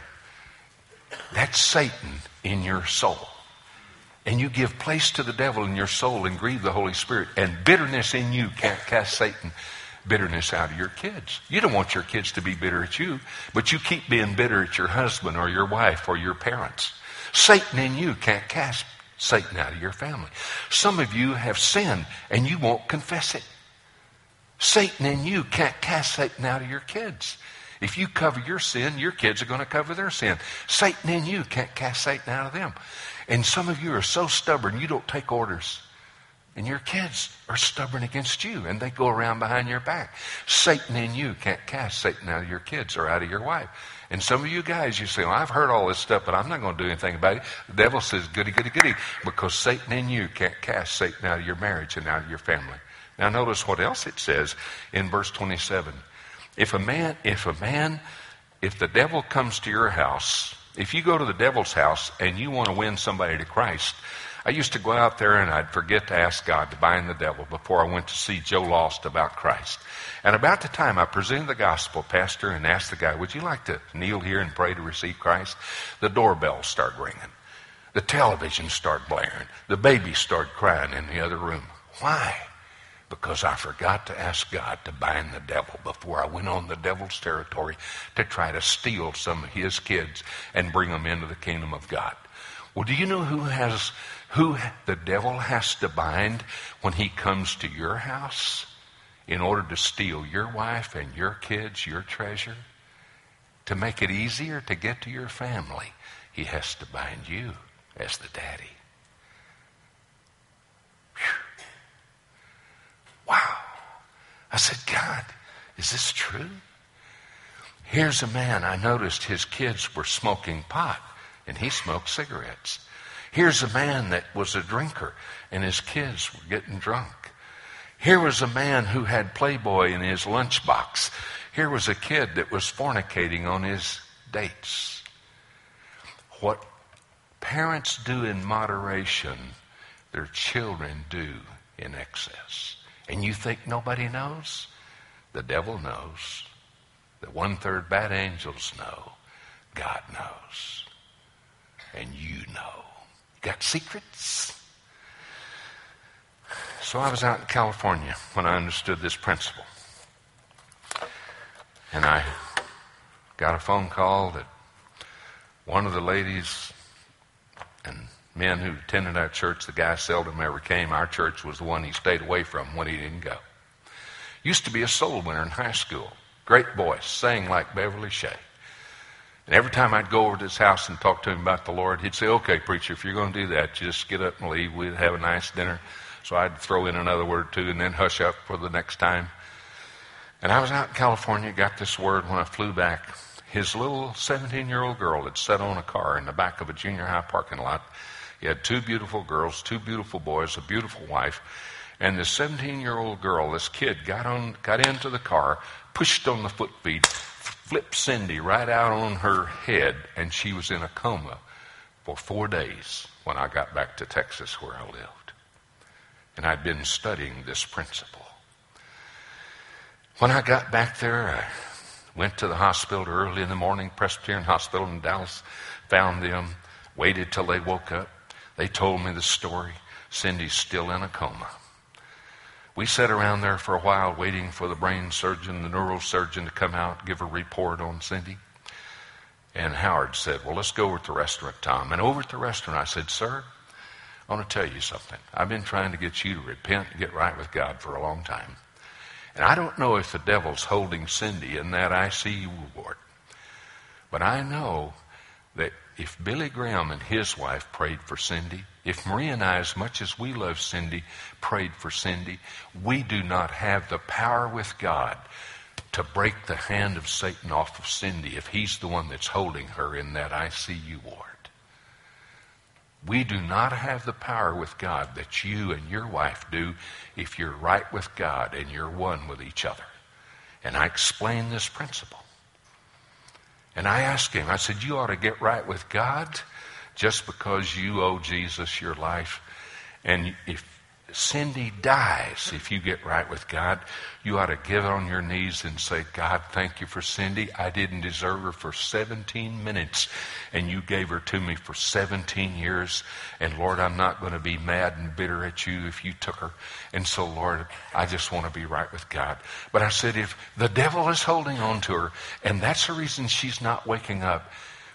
that's Satan in your soul. And you give place to the devil in your soul and grieve the Holy Spirit. And bitterness in you can't cast Satan bitterness out of your kids. You don't want your kids to be bitter at you, but you keep being bitter at your husband or your wife or your parents. Satan in you can't cast Satan out of your family. Some of you have sinned and you won't confess it. Satan in you can't cast Satan out of your kids. If you cover your sin, your kids are going to cover their sin. Satan in you can't cast Satan out of them. And some of you are so stubborn, you don't take orders. And your kids are stubborn against you, and they go around behind your back. Satan in you can't cast Satan out of your kids or out of your wife. And some of you guys, you say, well, I've heard all this stuff, but I'm not going to do anything about it. The devil says, goody, goody, goody, because Satan in you can't cast Satan out of your marriage and out of your family. Now notice what else it says in verse twenty-seven. If a man, if a man, if the devil comes to your house, if you go to the devil's house and you want to win somebody to Christ, I used to go out there and I'd forget to ask God to bind the devil before I went to see Joe Lost about Christ. And about the time I presented the gospel, pastor, and asked the guy, would you like to kneel here and pray to receive Christ? The doorbell started ringing. The television started blaring. The baby started crying in the other room. Why? Because I forgot to ask God to bind the devil before I went on the devil's territory to try to steal some of his kids and bring them into the kingdom of God. Well, do you know who has who the devil has to bind when he comes to your house in order to steal your wife and your kids, your treasure? To make it easier to get to your family, he has to bind you as the daddy. Whew. Wow. I said, God, is this true? Here's a man, I noticed his kids were smoking pot, and he smoked cigarettes. Here's a man that was a drinker, and his kids were getting drunk. Here was a man who had Playboy in his lunchbox. Here was a kid that was fornicating on his dates. What parents do in moderation, their children do in excess. And you think nobody knows? The devil knows. The one-third bad angels know. God knows. And you know. Got secrets? So I was out in California when I understood this principle. And I got a phone call that one of the ladies and men who attended our church, the guy seldom ever came. Our church was the one he stayed away from when he didn't go. Used to be a soul winner in high school. Great voice, sang like Beverly Shea. And every time I'd go over to his house and talk to him about the Lord, he'd say, okay, preacher, if you're going to do that, just get up and leave. We'd have a nice dinner. So I'd throw in another word or two and then hush up for the next time. And I was out in California, got this word when I flew back. His little seventeen-year-old girl had sat on a car in the back of a junior high parking lot. He had two beautiful girls, two beautiful boys, a beautiful wife. And this seventeen-year-old girl, this kid, got on, got into the car, pushed on the foot feed, flipped Cindy right out on her head, and she was in a coma for four days when I got back to Texas where I lived. And I'd been studying this principle. When I got back there, I went to the hospital early in the morning, Presbyterian Hospital in Dallas, found them, waited till they woke up. They told me the story. Cindy's still in a coma. We sat around there for a while waiting for the brain surgeon, the neurosurgeon to come out, give a report on Cindy. And Howard said, well, let's go over to the restaurant, Tom. And over at the restaurant, I said, sir, I want to tell you something. I've been trying to get you to repent and get right with God for a long time. And I don't know if the devil's holding Cindy in that I C U ward. But I know that if Billy Graham and his wife prayed for Cindy, if Marie and I, as much as we love Cindy, prayed for Cindy, we do not have the power with God to break the hand of Satan off of Cindy if he's the one that's holding her in that I C U ward. We do not have the power with God that you and your wife do if you're right with God and you're one with each other. And I explained this principle. And I asked him, I said, you ought to get right with God just because you owe Jesus your life. And if Cindy dies, if you get right with God, you ought to get on your knees and say, God, thank you for Cindy. I didn't deserve her for seventeen minutes, and you gave her to me for seventeen years. And Lord, I'm not going to be mad and bitter at you if you took her. And so, Lord, I just want to be right with God. But I said, if the devil is holding on to her, and that's the reason she's not waking up,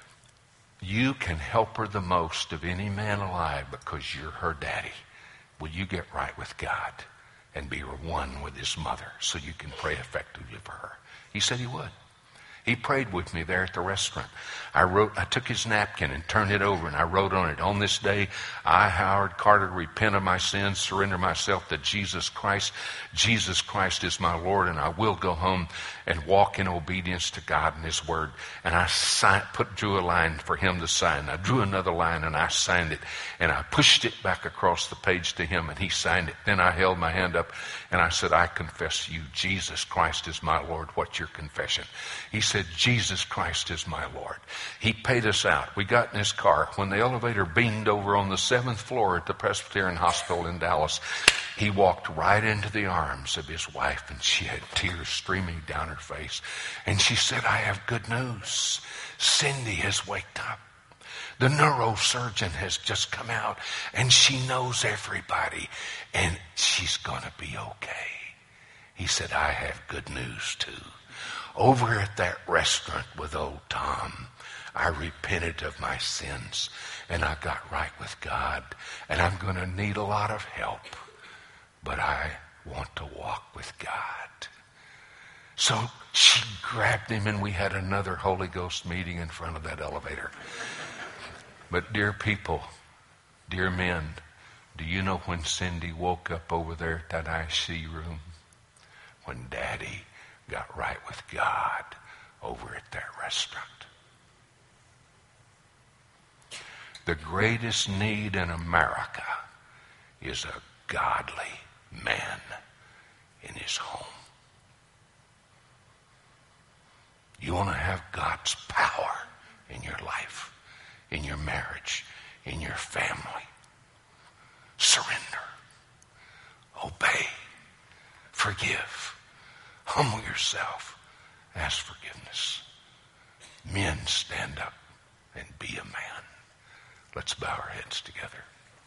you can help her the most of any man alive because you're her daddy. Will you get right with God and be one with his mother so you can pray effectively for her? He said he would. He prayed with me there at the restaurant. I wrote, I took his napkin and turned it over, and I wrote on it, on this day, I, Howard Carter, repent of my sins, surrender myself to Jesus Christ. Jesus Christ is my Lord, and I will go home and walk in obedience to God and his word. And I signed, put, drew a line for him to sign. I drew another line, and I signed it, and I pushed it back across the page to him, and he signed it. Then I held my hand up, and I said, I confess to you, Jesus Christ is my Lord. What's your confession? He said, Jesus Christ is my Lord. He paid us out. We got in his car. When the elevator beamed over on the seventh floor at the Presbyterian Hospital in Dallas, he walked right into the arms of his wife, and she had tears streaming down her face. And she said, I have good news. Cindy has waked up. The neurosurgeon has just come out, and she knows everybody, and she's going to be okay. He said, I have good news too. Over at that restaurant with old Tom, I repented of my sins, and I got right with God, and I'm going to need a lot of help, but I want to walk with God. So she grabbed him, and we had another Holy Ghost meeting in front of that elevator. But dear people, dear men, do you know when Cindy woke up over there at that I C U room? When Daddy got right with God over at that restaurant. The greatest need in America is a godly man in his home. You want to have God's power in your life, in your marriage, in your family. Surrender. Obey. Forgive. Humble yourself. Ask forgiveness. Men, stand up and be a man. Let's bow our heads together.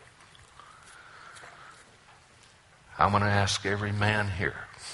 I'm going to ask every man here,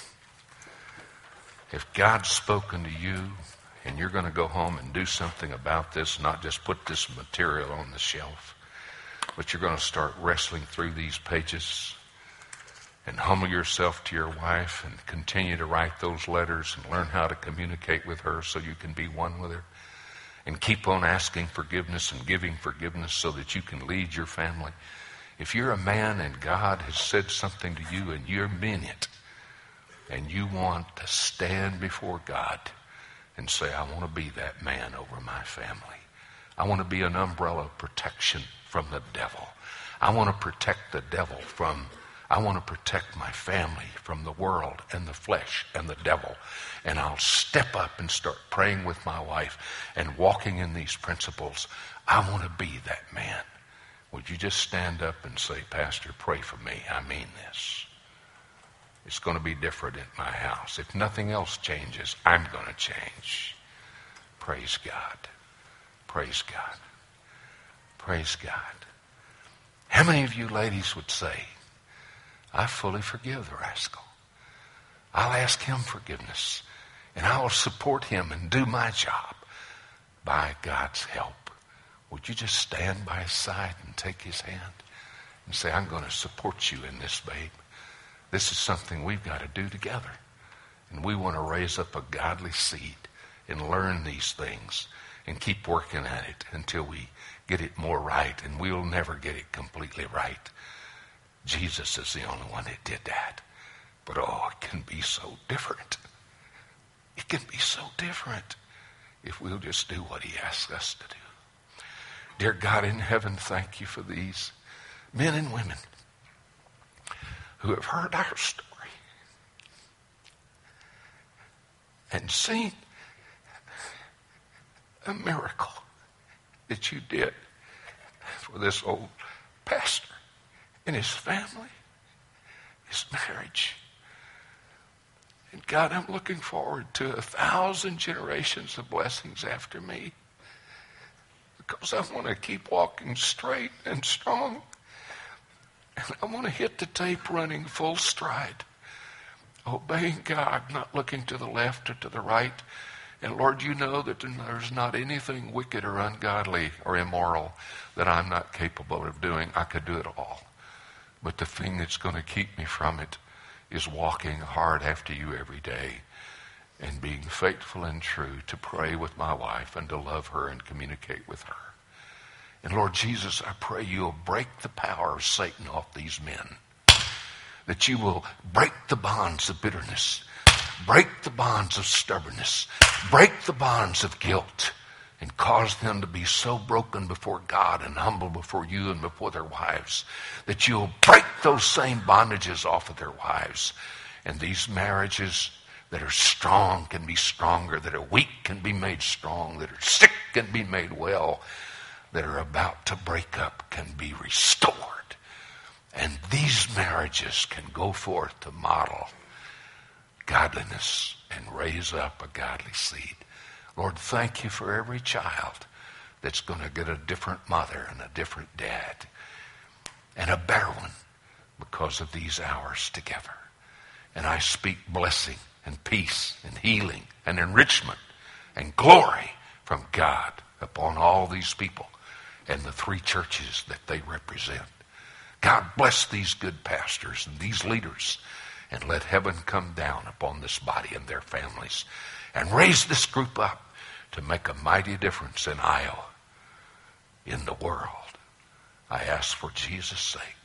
if God's spoken to you and you're going to go home and do something about this, not just put this material on the shelf, but you're going to start wrestling through these pages and humble yourself to your wife and continue to write those letters and learn how to communicate with her so you can be one with her. And keep on asking forgiveness and giving forgiveness so that you can lead your family. If you're a man and God has said something to you and you mean it, and you want to stand before God and say, I want to be that man over my family. I want to be an umbrella of protection from the devil. I want to protect the devil from I want to protect my family from the world and the flesh and the devil. And I'll step up and start praying with my wife and walking in these principles. I want to be that man. Would you just stand up and say, Pastor, pray for me. I mean this. It's going to be different at my house. If nothing else changes, I'm going to change. Praise God. Praise God. Praise God. How many of you ladies would say, I fully forgive the rascal. I'll ask him forgiveness, and I will support him and do my job by God's help. Would you just stand by his side and take his hand and say, I'm going to support you in this, babe. This is something we've got to do together. And we want to raise up a godly seed and learn these things and keep working at it until we get it more right. And we'll never get it completely right. Jesus is the only one that did that. But oh, it can be so different. It can be so different if we'll just do what he asks us to do. Dear God in heaven, thank you for these men and women who have heard our story and seen a miracle that you did for this old pastor and his family, his marriage. And God, I'm looking forward to a thousand generations of blessings after me, because I want to keep walking straight and strong. And I want to hit the tape running full stride, obeying God, not looking to the left or to the right. And Lord, you know that there's not anything wicked or ungodly or immoral that I'm not capable of doing. I could do it all. But the thing that's going to keep me from it is walking hard after you every day and being faithful and true to pray with my wife and to love her and communicate with her. And Lord Jesus, I pray you'll break the power of Satan off these men, that you will break the bonds of bitterness, break the bonds of stubbornness, break the bonds of guilt, and cause them to be so broken before God and humble before you and before their wives, that you'll break those same bondages off of their wives. And these marriages that are strong can be stronger, that are weak can be made strong, that are sick can be made well, that are about to break up can be restored. And these marriages can go forth to model godliness and raise up a godly seed. Lord, thank you for every child that's going to get a different mother and a different dad and a better one because of these hours together. And I speak blessing and peace and healing and enrichment and glory from God upon all these people and the three churches that they represent. God bless these good pastors and these leaders, and let heaven come down upon this body and their families and raise this group up to make a mighty difference in Iowa, in the world. I ask for Jesus' sake.